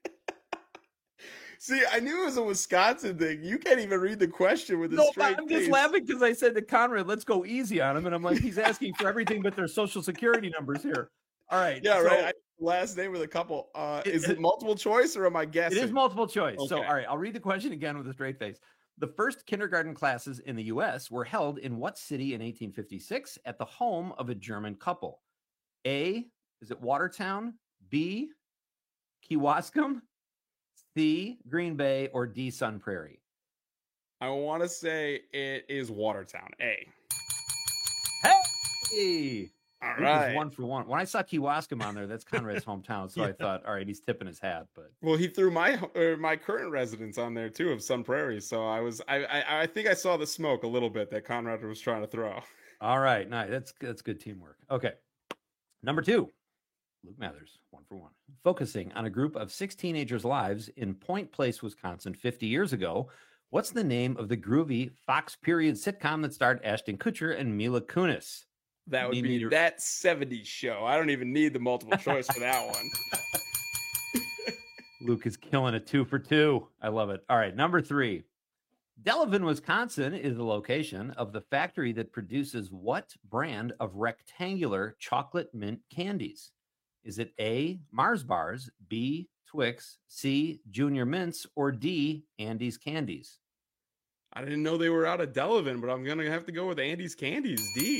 See, I knew it was a Wisconsin thing. You can't even read the question with a No, straight I'm face. just laughing because I said to Conrad, let's go easy on him. And I'm like, he's asking for everything but their social security numbers here. All right. Yeah, so right. I, last name with a couple. Uh, is it multiple choice or am I guessing? It is multiple choice. So, Okay. all right, I'll read the question again with a straight face. The first kindergarten classes in the U S were held in what city in eighteen fifty-six at the home of a German couple? A, is it Watertown? B, Kewaskum? C, Green Bay? Or D, Sun Prairie? I want to say it is Watertown. A. Hey! All Luke was right. one for one. When I saw Kewaskum on there, that's Conrad's hometown. So I thought, all right, he's tipping his hat. But Well, he threw my or my current residence on there too of Sun Prairie. So I was I, I I think I saw the smoke a little bit that Conrad was trying to throw. all right, nice. That's that's good teamwork. Okay, number two, Luke Mathers, one for one. Focusing on a group of six teenagers' lives in Point Place, Wisconsin, fifty years ago. What's the name of the groovy Fox period sitcom that starred Ashton Kutcher and Mila Kunis? That would Need be me to- that seventies show. I don't even need the multiple choice for that one. Luke is killing it two for two. I love it. All right, number three. Delavan, Wisconsin is the location of the factory that produces what brand of rectangular chocolate mint candies? Is it A, Mars Bars, B, Twix, C, Junior Mints, or D, Andy's Candies? I didn't know they were out of Delavan, but I'm gonna have to go with Andy's Candies. D.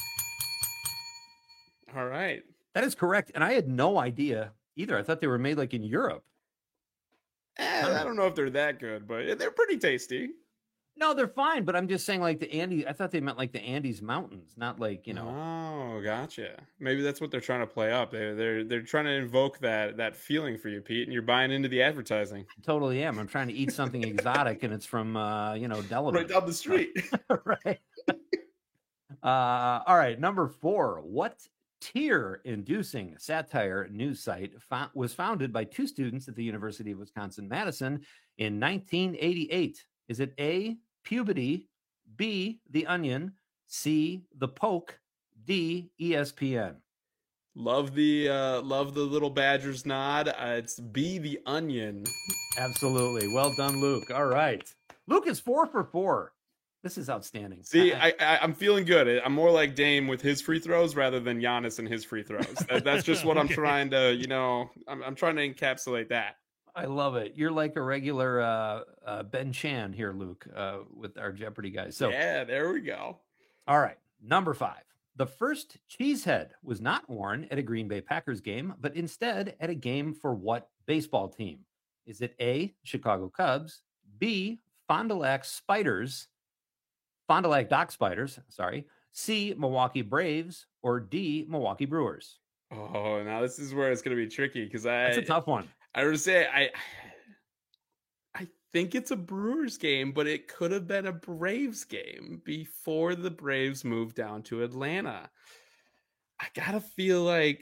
All right. That is correct. And I had no idea either. I thought they were made like in Europe. Eh, I don't know if they're that good, but they're pretty tasty. No, they're fine, but I'm just saying like the Andy, I thought they meant like the Andes Mountains, not like, you know. Oh, gotcha. Maybe that's what they're trying to play up. They they're they're trying to invoke that that feeling for you, Pete, and you're buying into the advertising. I totally am. I'm trying to eat something exotic and it's from uh, you know, Delavan. Right down the street. right. Uh, all right, number four. What tear-inducing satire news site fo- was founded by two students at the University of Wisconsin-Madison in nineteen eighty-eight? Is it A, Puberty, B, The Onion, C, The Poke, D, E S P N? Love the uh, love the little Badgers nod. Uh, it's B, The Onion. Absolutely. Well done, Luke. All right. Luke is four for four. This is outstanding. See, I, I, I'm feeling good. I'm more like Dame with his free throws rather than Giannis and his free throws. That, that's just what I'm Okay. trying to, you know, I'm, I'm trying to encapsulate that. I love it. You're like a regular uh, uh, Ben Chan here, Luke, uh, with our Jeopardy guys. So, yeah, there we go. all right. Number five. The first cheesehead was not worn at a Green Bay Packers game, but instead at a game for what baseball team? Is it A, Chicago Cubs, B, Fond du Lac Spiders, Fond du Lac Dock Spiders, sorry, C, Milwaukee Braves, or D, Milwaukee Brewers? Oh, now this is where it's going to be tricky because I. That's a tough one. I would say I. I think it's a Brewers game, but it could have been a Braves game before the Braves moved down to Atlanta. I gotta feel like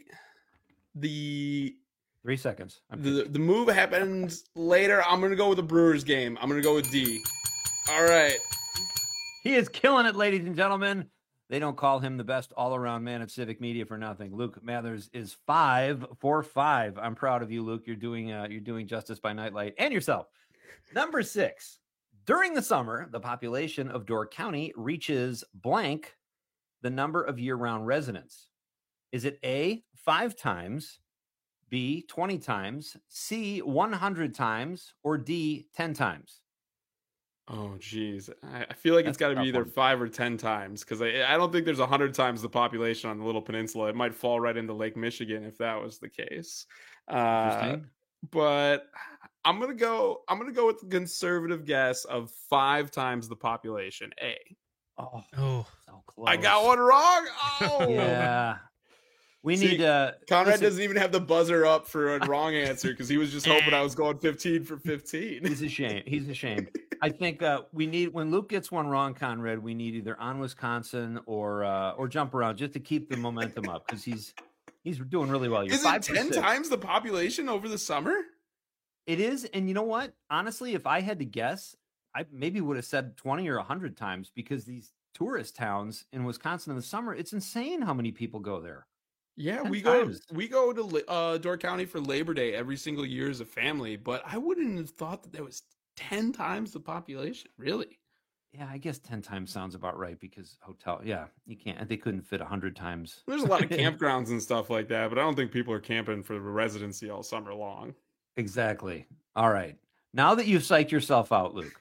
the three seconds. I'm the the move happens later. I'm gonna go with the Brewers game. I'm gonna go with D. All right. He is killing it, ladies and gentlemen. They don't call him the best all-around man at Civic Media for nothing. Luke Mathers is five for five. I'm proud of you, Luke. You're doing uh, you're doing justice by nightlight and yourself. Number six. During the summer, the population of Door County reaches blank the number of year-round residents. Is it A, five times, B, twenty times, C, one hundred times, or D, ten times? Oh, geez. I, I feel like That's it's got to a be tough either one. five or ten times because I, I don't think there's one hundred times the population on the Little Peninsula. It might fall right into Lake Michigan if that was the case. Uh, Interesting. but I'm gonna go. I'm gonna go with the conservative guess of five times the population. A. Oh, Oh, so close. I got one wrong. Oh, Yeah. We See, need uh Conrad listen, doesn't even have the buzzer up for a wrong answer because he was just hoping I was going fifteen for fifteen. He's ashamed. He's ashamed. I think uh, we need when Luke gets one wrong, Conrad. We need either on Wisconsin or uh, or jump around just to keep the momentum up because he's he's doing really well. You're Is it five for ten six. times the population over the summer? It is, and you know what? Honestly, if I had to guess, I maybe would have said twenty or a hundred times because these tourist towns in Wisconsin in the summer, it's insane how many people go there. Yeah, ten we go times. we go to uh, Door County for Labor Day every single year as a family, but I wouldn't have thought that there was ten times the population. Really? Yeah, I guess ten times sounds about right because hotel. Yeah, you can't. They couldn't fit a hundred times. There's a lot of campgrounds and stuff like that, but I don't think people are camping for the residency all summer long. Exactly. All right. Now that you've psyched yourself out, Luke.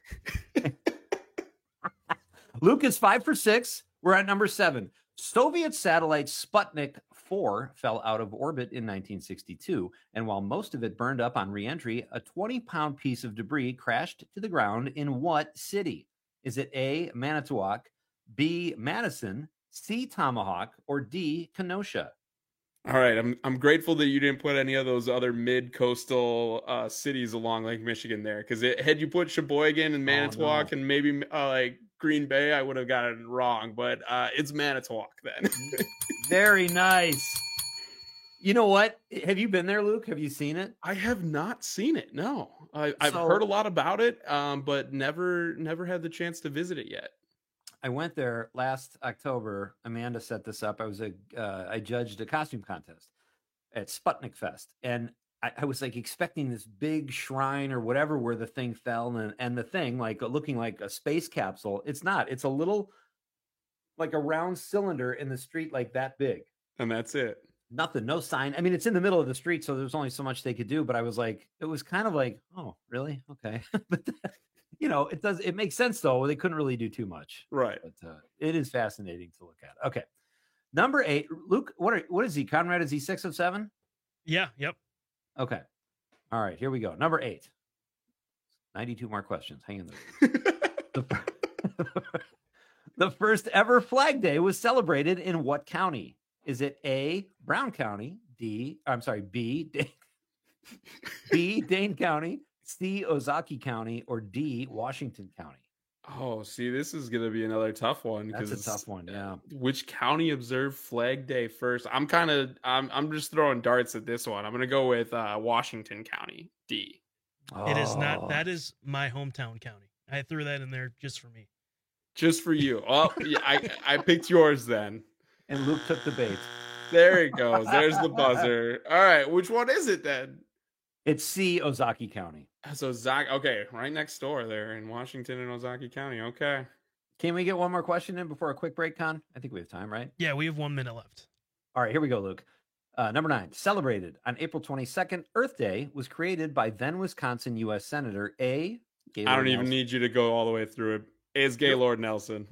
Luke is five for six. We're at number seven. Soviet satellite Sputnik four fell out of orbit in nineteen sixty-two, and while most of it burned up on re-entry, a twenty-pound piece of debris crashed to the ground in what city? Is it A, Manitowoc, B, Madison, C, Tomahawk, or D, Kenosha? All right, I'm I'm grateful that you didn't put any of those other mid-coastal uh, cities along Lake Michigan there, because had you put Sheboygan and Manitowoc no. and maybe uh, like Green Bay, I would have gotten it wrong. But uh, it's Manitowoc then. Very nice. You know what? Have you been there, Luke? Have you seen it? I have not seen it. No, I, I've So- heard a lot about it, um, but never never had the chance to visit it yet. I went there last October. Amanda set this up. I was a uh, I judged a costume contest at Sputnik Fest, and I, I was like expecting this big shrine or whatever where the thing fell, and and the thing like looking like a space capsule. It's not. It's a little like a round cylinder in the street, like that big. And that's it. Nothing, no sign. I mean, it's in the middle of the street, so there's only so much they could do. But I was like, it was kind of like, oh, really? Okay, but. You know, it does. It makes sense though. They couldn't really do too much, right? But uh, it is fascinating to look at. Okay, number eight, Luke. What are what is he? Conrad, is he six of seven? Yeah. Yep. Okay. All right. Here we go. Number eight. Ninety-two more questions. Hang in there. the, the first ever Flag Day was celebrated in what county? Is it A, Brown County? D. I'm sorry. B. Dane, B. Dane County. C, Ozaki County, or D, Washington County? Oh, see, this is going to be another tough one. That's a tough one, yeah. Which county observed Flag Day first? I'm kind of, I'm, I'm just throwing darts at this one. I'm going to go with uh, Washington County, D. It is not. That is my hometown county. I threw that in there just for me. Just for you. Oh, yeah, I, I picked yours then. And Luke took the bait. There it goes. There's the buzzer. All right, which one is it then? It's C, Ozaki County. So Zach, okay, right next door there in Washington and Ozaki County. Okay. Can we get one more question in before a quick break, Con? I think we have time, right? Yeah, we have one minute left. All right, here we go, Luke. Uh, number nine, celebrated on April twenty-second, Earth Day was created by then Wisconsin U S Senator A. Gaylord I don't even Nelson. need you to go all the way through it. It's Gaylord Nelson.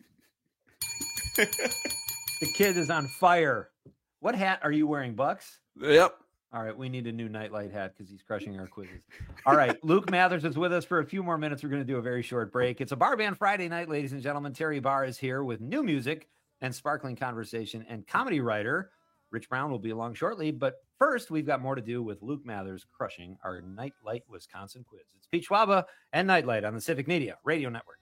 The kid is on fire. What hat are you wearing, Bucks? Yep. All right, we need a new nightlight hat because he's crushing our quizzes. All right, Luke Mathers is with us for a few more minutes. We're going to do a very short break. It's a Bar Band Friday night, ladies and gentlemen. Terry Barr is here with new music and sparkling conversation and comedy writer Rich Brown will be along shortly, but first, we've got more to do with Luke Mathers crushing our Nightlight Wisconsin quiz. It's Pete Schwaba and Nightlight on the Civic Media Radio Network.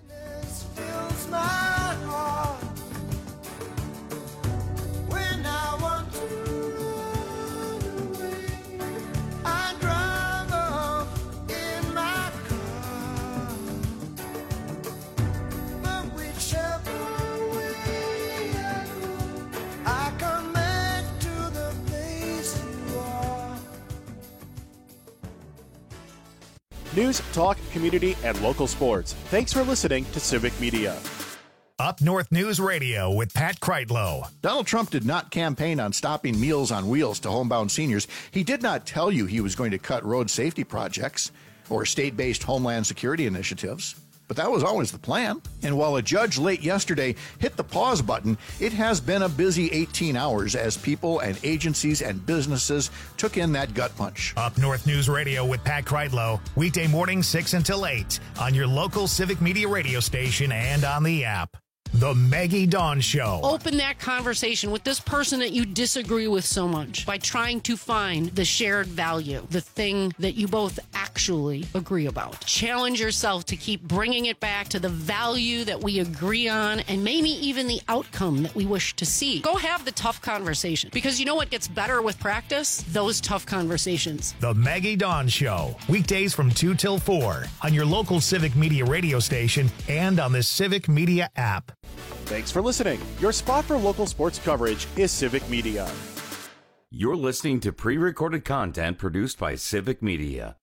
News, talk, community, and local sports. Thanks for listening to Civic Media. Up North News Radio with Pat Kreitlow. Donald Trump did not campaign on stopping Meals on Wheels to homebound seniors. He did not tell you he was going to cut road safety projects or state-based homeland security initiatives. But that was always the plan. And while a judge late yesterday hit the pause button, it has been a busy eighteen hours as people and agencies and businesses took in that gut punch. Up North News Radio with Pat Kreitlow, weekday mornings six until eight on your local Civic Media radio station and on the app. The Maggie Dawn Show. Open that conversation with this person that you disagree with so much by trying to find the shared value, the thing that you both actually agree about. Challenge yourself to keep bringing it back to the value that we agree on and maybe even the outcome that we wish to see. Go have the tough conversation, because you know what gets better with practice? Those tough conversations. The Maggie Dawn Show. Weekdays from two till four on your local Civic Media radio station and on the Civic Media app. Thanks for listening. Your spot for local sports coverage is Civic Media. You're listening to pre-recorded content produced by Civic Media.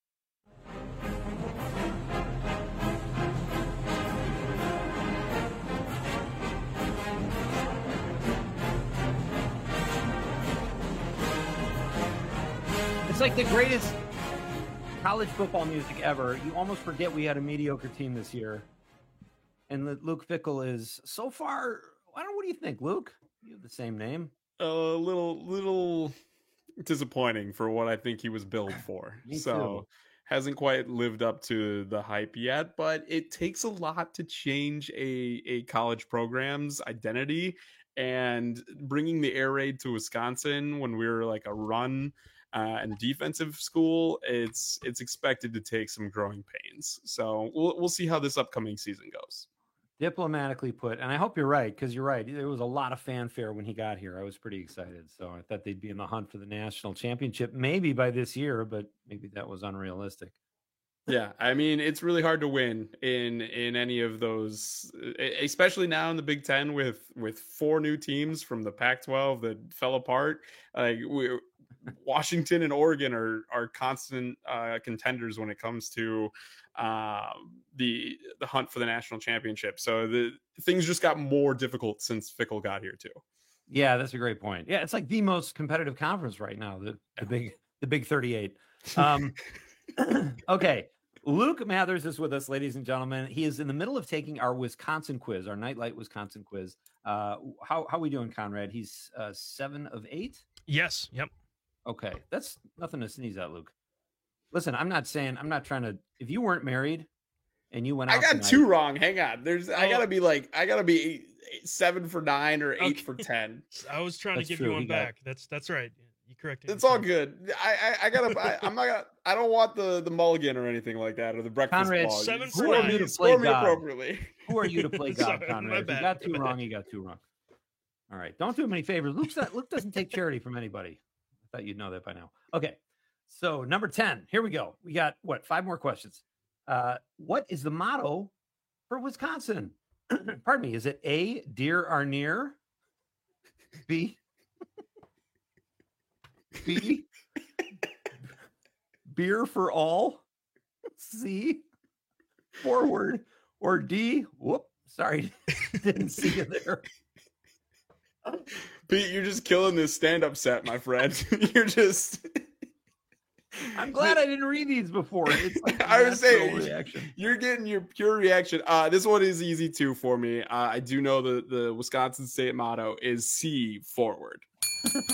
It's like the greatest college football music ever. You almost forget we had a mediocre team this year. And Luke Fickell is so far. I don't know. What do you think, Luke? You have the same name. A little, little disappointing for what I think he was billed for. Me so too. Hasn't quite lived up to the hype yet. But it takes a lot to change a a college program's identity, and bringing the air raid to Wisconsin when we were like a run uh, and defensive school. It's it's expected to take some growing pains. So we'll we'll see how this upcoming season goes. Diplomatically put, and I hope you're right, because you're right. There was a lot of fanfare when he got here. I was pretty excited. So I thought they'd be in the hunt for the national championship, maybe by this year, but maybe that was unrealistic. Yeah, I mean, it's really hard to win in in any of those, especially now in the Big Ten with with four new teams from the Pac twelve that fell apart. Like we, Washington and Oregon are are constant uh, contenders when it comes to uh, the the hunt for the national championship. So the things just got more difficult since Fickell got here too. Yeah, that's a great point. Yeah, it's like the most competitive conference right now. The the big the Big thirty-eight. Um, okay. Luke Mathers is with us, ladies and gentlemen. He is in the middle of taking our Wisconsin quiz, our Nightlight Wisconsin quiz. Uh, how how we doing, Conrad? He's uh, seven of eight. Yes. Yep. Okay, that's nothing to sneeze at, Luke. Listen, I'm not saying I'm not trying to. If you weren't married and you went out, I got tonight, two wrong. Hang on. There's I Oh. gotta be like I gotta be eight, eight, seven for nine or eight Okay. for ten. I was trying That's to give true, you he one got- back. That's that's right. You corrected. It's all good. I I, I gotta. I, I'm not. Gonna, I don't want the the mulligan or anything like that or the breakfast Conrad, ball. seven You for score nine. me- You to score play me God. appropriately. Who are you to play God, Sorry, Conrad? my If bad, you got my two bad. wrong, you got two wrong. All right, don't do him any favors. Luke's not, Luke doesn't take charity from anybody. I thought you'd know that by now. Okay, so number ten. Here we go. We got what? Five more questions. Uh, what is the motto for Wisconsin? Pardon me. Is it A, deer are near? B, B, beer for all? C, forward? Or D, whoop, sorry, didn't see you there. Pete, you're just killing this stand-up set, my friend. You're just. I'm glad I didn't read these before. It's like a I was saying, natural reaction. you're getting your pure reaction. Uh, this one is easy too for me. Uh, I do know the the Wisconsin state motto is C, forward.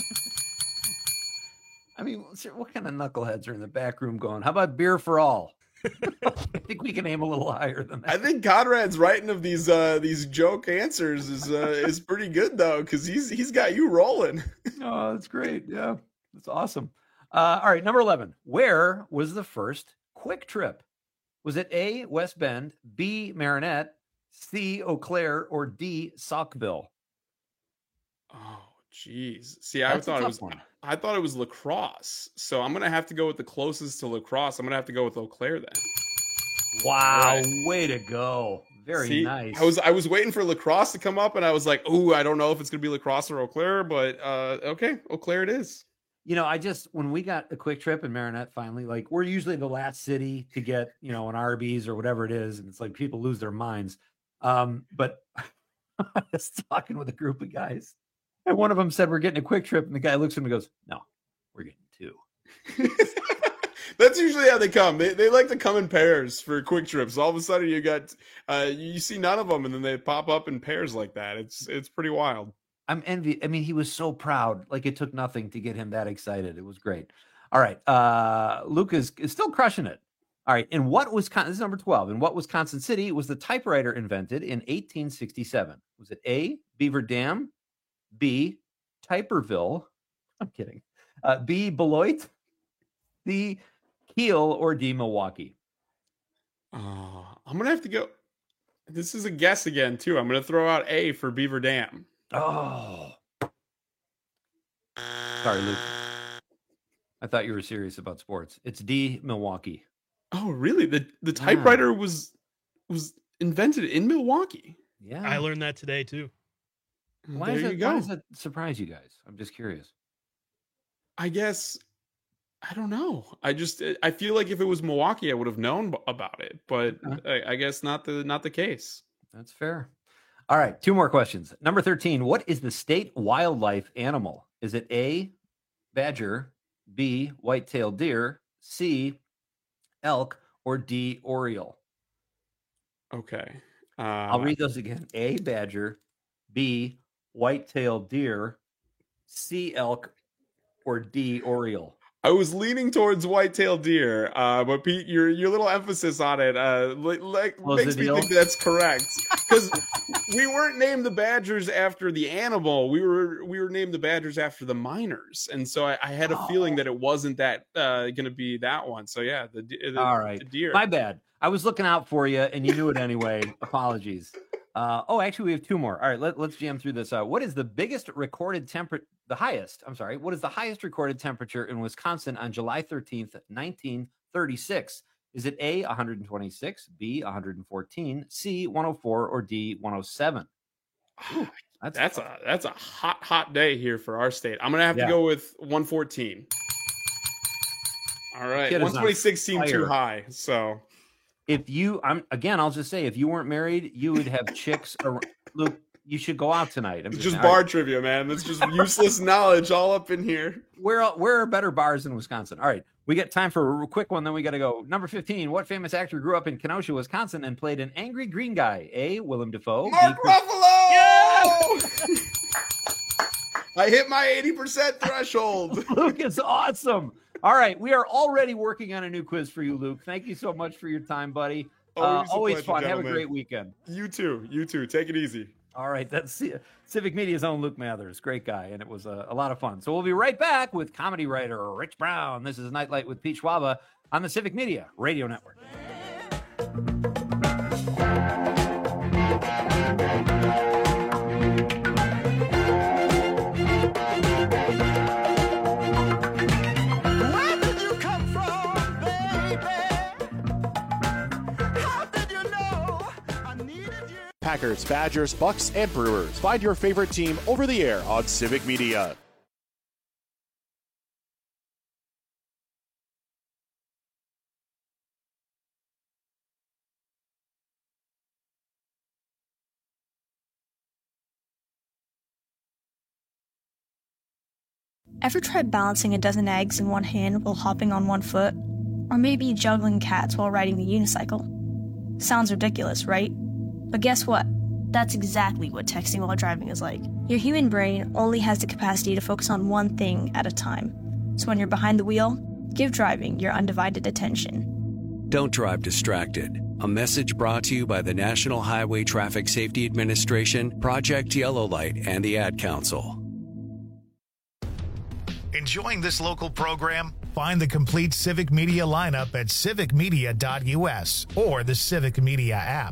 I mean, sir, what kind of knuckleheads are in the back room going, how about beer for all? I think we can aim a little higher than that. I think Conrad's writing of these uh, these joke answers is uh, is pretty good though, because he's he's got you rolling. Oh, that's great. Yeah, that's awesome. Uh, all right, number eleven. Where was the first Quick Trip? Was it A, West Bend, B, Marinette, C, Eau Claire, or D, Saukville? Oh, geez. See, I That's a thought it tough was one. I thought it was La Crosse, so I'm gonna have to go with the closest to La Crosse. I'm gonna have to go with Eau Claire then. Wow, Right. way to go. Very See, nice. I was I was waiting for La Crosse to come up, and I was like, "Ooh, I don't know if it's gonna be La Crosse or Eau Claire," but uh, okay, Eau Claire it is. You know, I just, when we got a Quick Trip in Marinette finally, like we're usually the last city to get, you know, an Arby's or whatever it is. And it's like people lose their minds. Um, but I was talking with a group of guys and one of them said, we're getting a Quick Trip. And the guy looks at him and goes, no, we're getting two. That's usually how they come. They they like to come in pairs for quick trips. All of a sudden, you got uh, you see none of them, and then they pop up in pairs like that. It's it's pretty wild. I'm envy. I mean, he was so proud. Like it took nothing to get him that excited. It was great. All right. Uh, Luke is, is still crushing it. All right. In what Wisconsin, this is number twelve. In what Wisconsin city was the typewriter invented in eighteen sixty-seven? Was it A, Beaver Dam, B, Typerville? I'm kidding. Uh, B, Beloit, C, Kiel, or D, Milwaukee? Uh, I'm gonna have to go. This is a guess again too. I'm gonna throw out A for Beaver Dam. Oh, sorry, Luke. I thought you were serious about sports. It's D, Milwaukee. Oh, really? The the typewriter yeah. was was invented in Milwaukee. Yeah, I learned that today too. Why, there is you it, go. why does that surprise you guys? I'm just curious. I guess I don't know. I just I feel like if it was Milwaukee, I would have known about it, but okay. I, I guess not the not the case. That's fair. All right, two more questions. Number thirteen, what is the state wildlife animal? Is it A, badger, B, white-tailed deer, C, elk, or D, oriole? Okay. Uh, I'll read those again. A, badger, B, white-tailed deer, C, elk, or D, oriole. I was leaning towards white-tailed deer, uh, but Pete, your your little emphasis on it, uh, like Close makes me deal. think that's correct. Because we weren't named the Badgers after the animal; we were we were named the Badgers after the miners, and so I, I had a Oh. feeling that it wasn't that uh, going to be that one. So yeah, the, the All right. the deer. My bad. I was looking out for you, and you knew it anyway. Apologies. Uh, oh, actually, we have two more. All right, let, let's jam through this. Uh, what is the biggest recorded temperature? The highest, I'm sorry. What is the highest recorded temperature in Wisconsin on July thirteenth, nineteen thirty-six? Is it A, one hundred twenty-six, B, one hundred fourteen, C, one hundred four, or D, one hundred seven? Ooh, that's that's a that's a hot hot day here for our state. I'm gonna have Yeah. to go with one fourteen. All right, Kid is one twenty-six on seemed too fire. high, so If you, I'm again, I'll just say, if you weren't married, you would have chicks. Ar- Luke, you should go out tonight. I'm it's just all bar right. trivia, man. That's just useless knowledge all up in here. Where where are better bars in Wisconsin? All right, we got time for a quick one. Then we got to go. Number fifteen. What famous actor grew up in Kenosha, Wisconsin, and played an angry green guy? A, Willem Dafoe. Mark B, Chris- Ruffalo! I hit my eighty percent threshold. Luke is awesome. All right, we are already working on a new quiz for you, Luke. Thank you so much for your time, buddy. Uh, Always a always pleasure, fun. Have a gentlemen. great weekend. You too. You too. Take it easy. All right, that's C- Civic Media's own Luke Mathers. Great guy, and it was a, a lot of fun. So we'll be right back with comedy writer Rich Brown. This is Nightlight with Pete Schwaba on the Civic Media Radio Network. Where did you come from, baby? How did you know I needed you? Packers, Badgers, Bucks, and Brewers. Find your favorite team over the air on Civic Media. Ever tried balancing a dozen eggs in one hand while hopping on one foot? Or maybe juggling cats while riding the unicycle? Sounds ridiculous, right? But guess what? That's exactly what texting while driving is like. Your human brain only has the capacity to focus on one thing at a time. So when you're behind the wheel, give driving your undivided attention. Don't drive distracted. A message brought to you by the National Highway Traffic Safety Administration, Project Yellow Light, and the Ad Council. Enjoying this local program? Find the complete Civic Media lineup at civic media dot u s or the Civic Media app.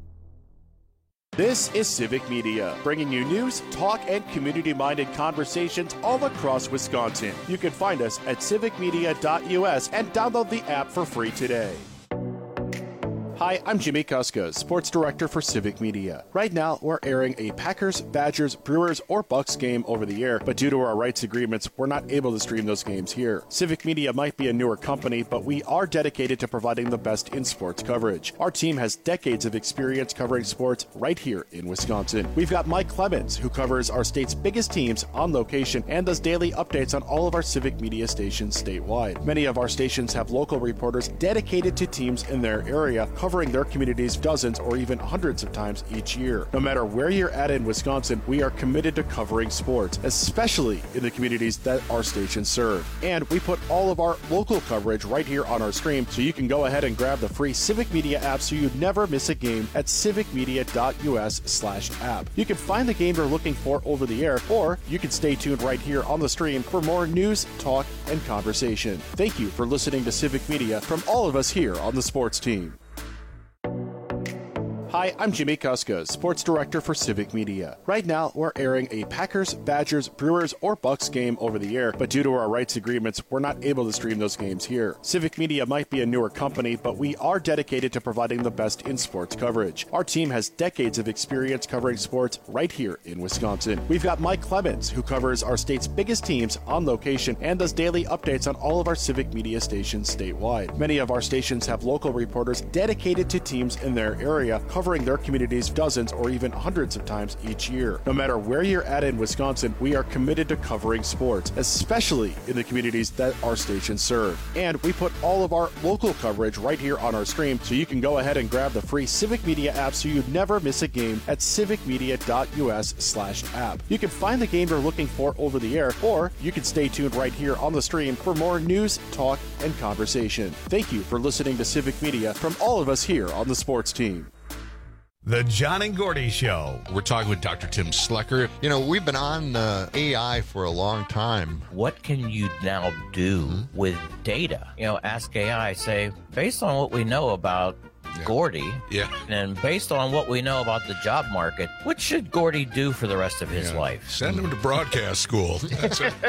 This is Civic Media, bringing you news, talk, and community-minded conversations all across Wisconsin. You can find us at civic media dot u s and download the app for free today. Hi, I'm Jimmy Kuska, Sports Director for Civic Media. Right now, we're airing a Packers, Badgers, Brewers, or Bucks game over the air, but due to our rights agreements, we're not able to stream those games here. Civic Media might be a newer company, but we are dedicated to providing the best in sports coverage. Our team has decades of experience covering sports right here in Wisconsin. We've got Mike Clemens, who covers our state's biggest teams on location and does daily updates on all of our Civic Media stations statewide. Many of our stations have local reporters dedicated to teams in their area, covering their communities dozens or even hundreds of times each year. No matter where you're at in Wisconsin, we are committed to covering sports, especially in the communities that our stations serve. And we put all of our local coverage right here on our stream, so you can go ahead and grab the free Civic Media app so you never miss a game at civic media dot u s slash app. You can find the game you're looking for over the air, or you can stay tuned right here on the stream for more news, talk, and conversation. Thank you for listening to Civic Media from all of us here on the sports team. Hi, I'm Jimmy Kuska, Sports Director for Civic Media. Right now, we're airing a Packers, Badgers, Brewers, or Bucks game over the air, but due to our rights agreements, we're not able to stream those games here. Civic Media might be a newer company, but we are dedicated to providing the best in sports coverage. Our team has decades of experience covering sports right here in Wisconsin. We've got Mike Clemens, who covers our state's biggest teams on location and does daily updates on all of our Civic Media stations statewide. Many of our stations have local reporters dedicated to teams in their area, covering their communities dozens or even hundreds of times each year. No matter where you're at in Wisconsin, we are committed to covering sports, especially in the communities that our stations serve. And we put all of our local coverage right here on our stream, so you can go ahead and grab the free Civic Media app so you never miss a game at civic media dot u s slash app. You can find the game you're looking for over the air, or you can stay tuned right here on the stream for more news, talk, and conversation. Thank you for listening to Civic Media from all of us here on the sports team. The John and Gordy Show. We're talking with Doctor Tim Slecker. You know, we've been on uh, A I for a long time. What can you now do mm-hmm. with data? You know, ask A I, say, based on what we know about yeah. Gordy, yeah. and based on what we know about the job market, what should Gordy do for the rest of his yeah. life? Send him to broadcast school. That's it.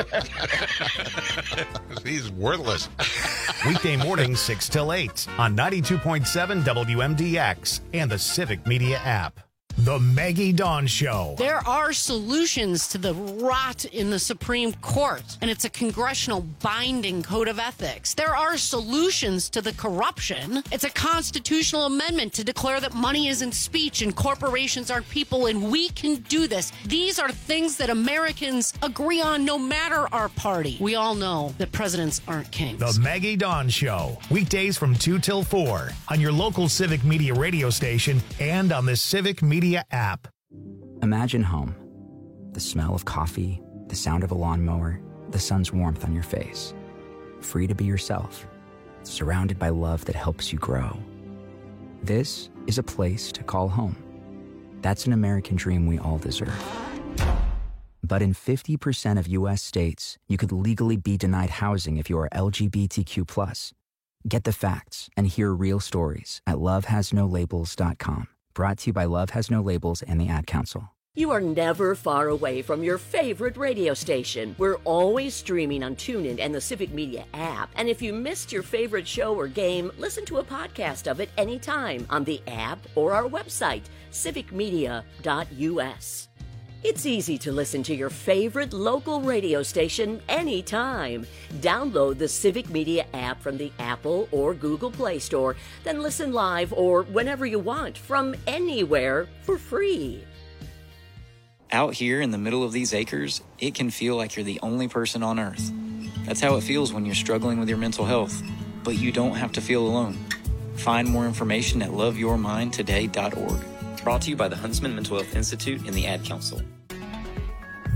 He's worthless. Weekday mornings, six till eight on ninety-two point seven W M D X and the Civic Media app. The Maggie Dawn Show. There are solutions to the rot in the Supreme Court, and it's a congressional binding code of ethics. There are solutions to the corruption. It's a constitutional amendment to declare that money isn't speech and corporations aren't people, and we can do this. These are things that Americans agree on no matter our party. We all know that presidents aren't kings. The Maggie Dawn Show. Weekdays from two till four on your local Civic Media radio station and on the Civic Media app. Imagine home. The smell of coffee, the sound of a lawnmower, the sun's warmth on your face. Free to be yourself, surrounded by love that helps you grow. This is a place to call home. That's an American dream we all deserve. But in fifty percent of U S states, you could legally be denied housing if you are L G B T Q plus. Get the facts and hear real stories at love has no labels dot com. Brought to you by Love Has No Labels and the Ad Council. You are never far away from your favorite radio station. We're always streaming on TuneIn and the Civic Media app. And if you missed your favorite show or game, listen to a podcast of it anytime on the app or our website, civic media dot u s. It's easy to listen to your favorite local radio station anytime. Download the Civic Media app from the Apple or Google Play Store, then listen live or whenever you want from anywhere for free. Out here in the middle of these acres, it can feel like you're the only person on Earth. That's how it feels when you're struggling with your mental health. But you don't have to feel alone. Find more information at love your mind today dot org. Brought to you by the Huntsman Mental Health Institute and the Ad Council.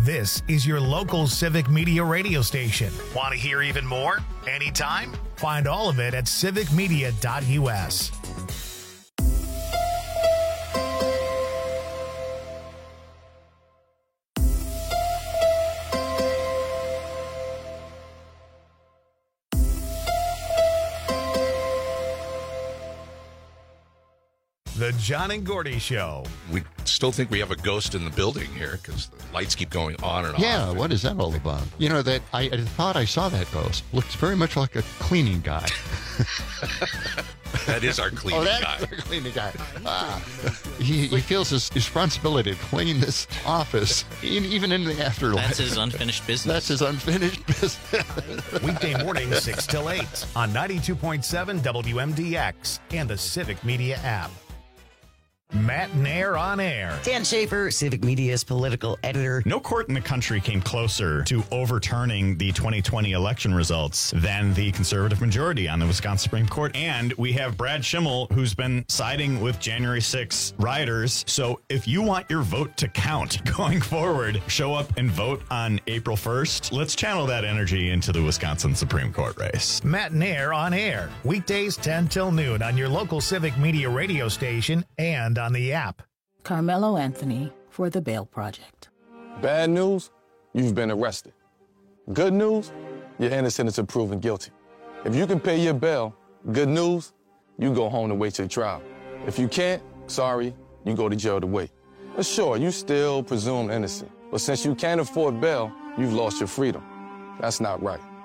This is your local Civic Media radio station. Want to hear even more? Anytime? Find all of it at civic media dot u s. The John and Gordy Show. We still think we have a ghost in the building here because the lights keep going on and off. Yeah, what is that all about? You know, that I, I thought I saw that ghost. Looks very much like a cleaning guy. That is our cleaning oh, that's guy. our cleaning guy. Ah, he, he feels his responsibility to clean this office, even in the afterlife. That's his unfinished business. That's his unfinished business. Weekday mornings, six till eight on ninety-two point seven W M D X and the Civic Media app. Matt Nair on air. Dan Schaefer, Civic Media's political editor. No court in the country came closer to overturning the twenty twenty election results than the conservative majority on the Wisconsin Supreme Court. And we have Brad Schimmel, who's been siding with January sixth rioters. So if you want your vote to count going forward, show up and vote on April first. Let's channel that energy into the Wisconsin Supreme Court race. Matt Nair on air. Weekdays ten till noon on your local Civic Media radio station and on the app. Carmelo Anthony for the Bail Project. Bad news, you've been arrested. Good news, you're innocent until proven guilty. If you can pay your bail, good news, you go home to wait your trial. If you can't, sorry, you go to jail to wait. But sure, you still presume innocent. But since you can't afford bail, you've lost your freedom. That's not right.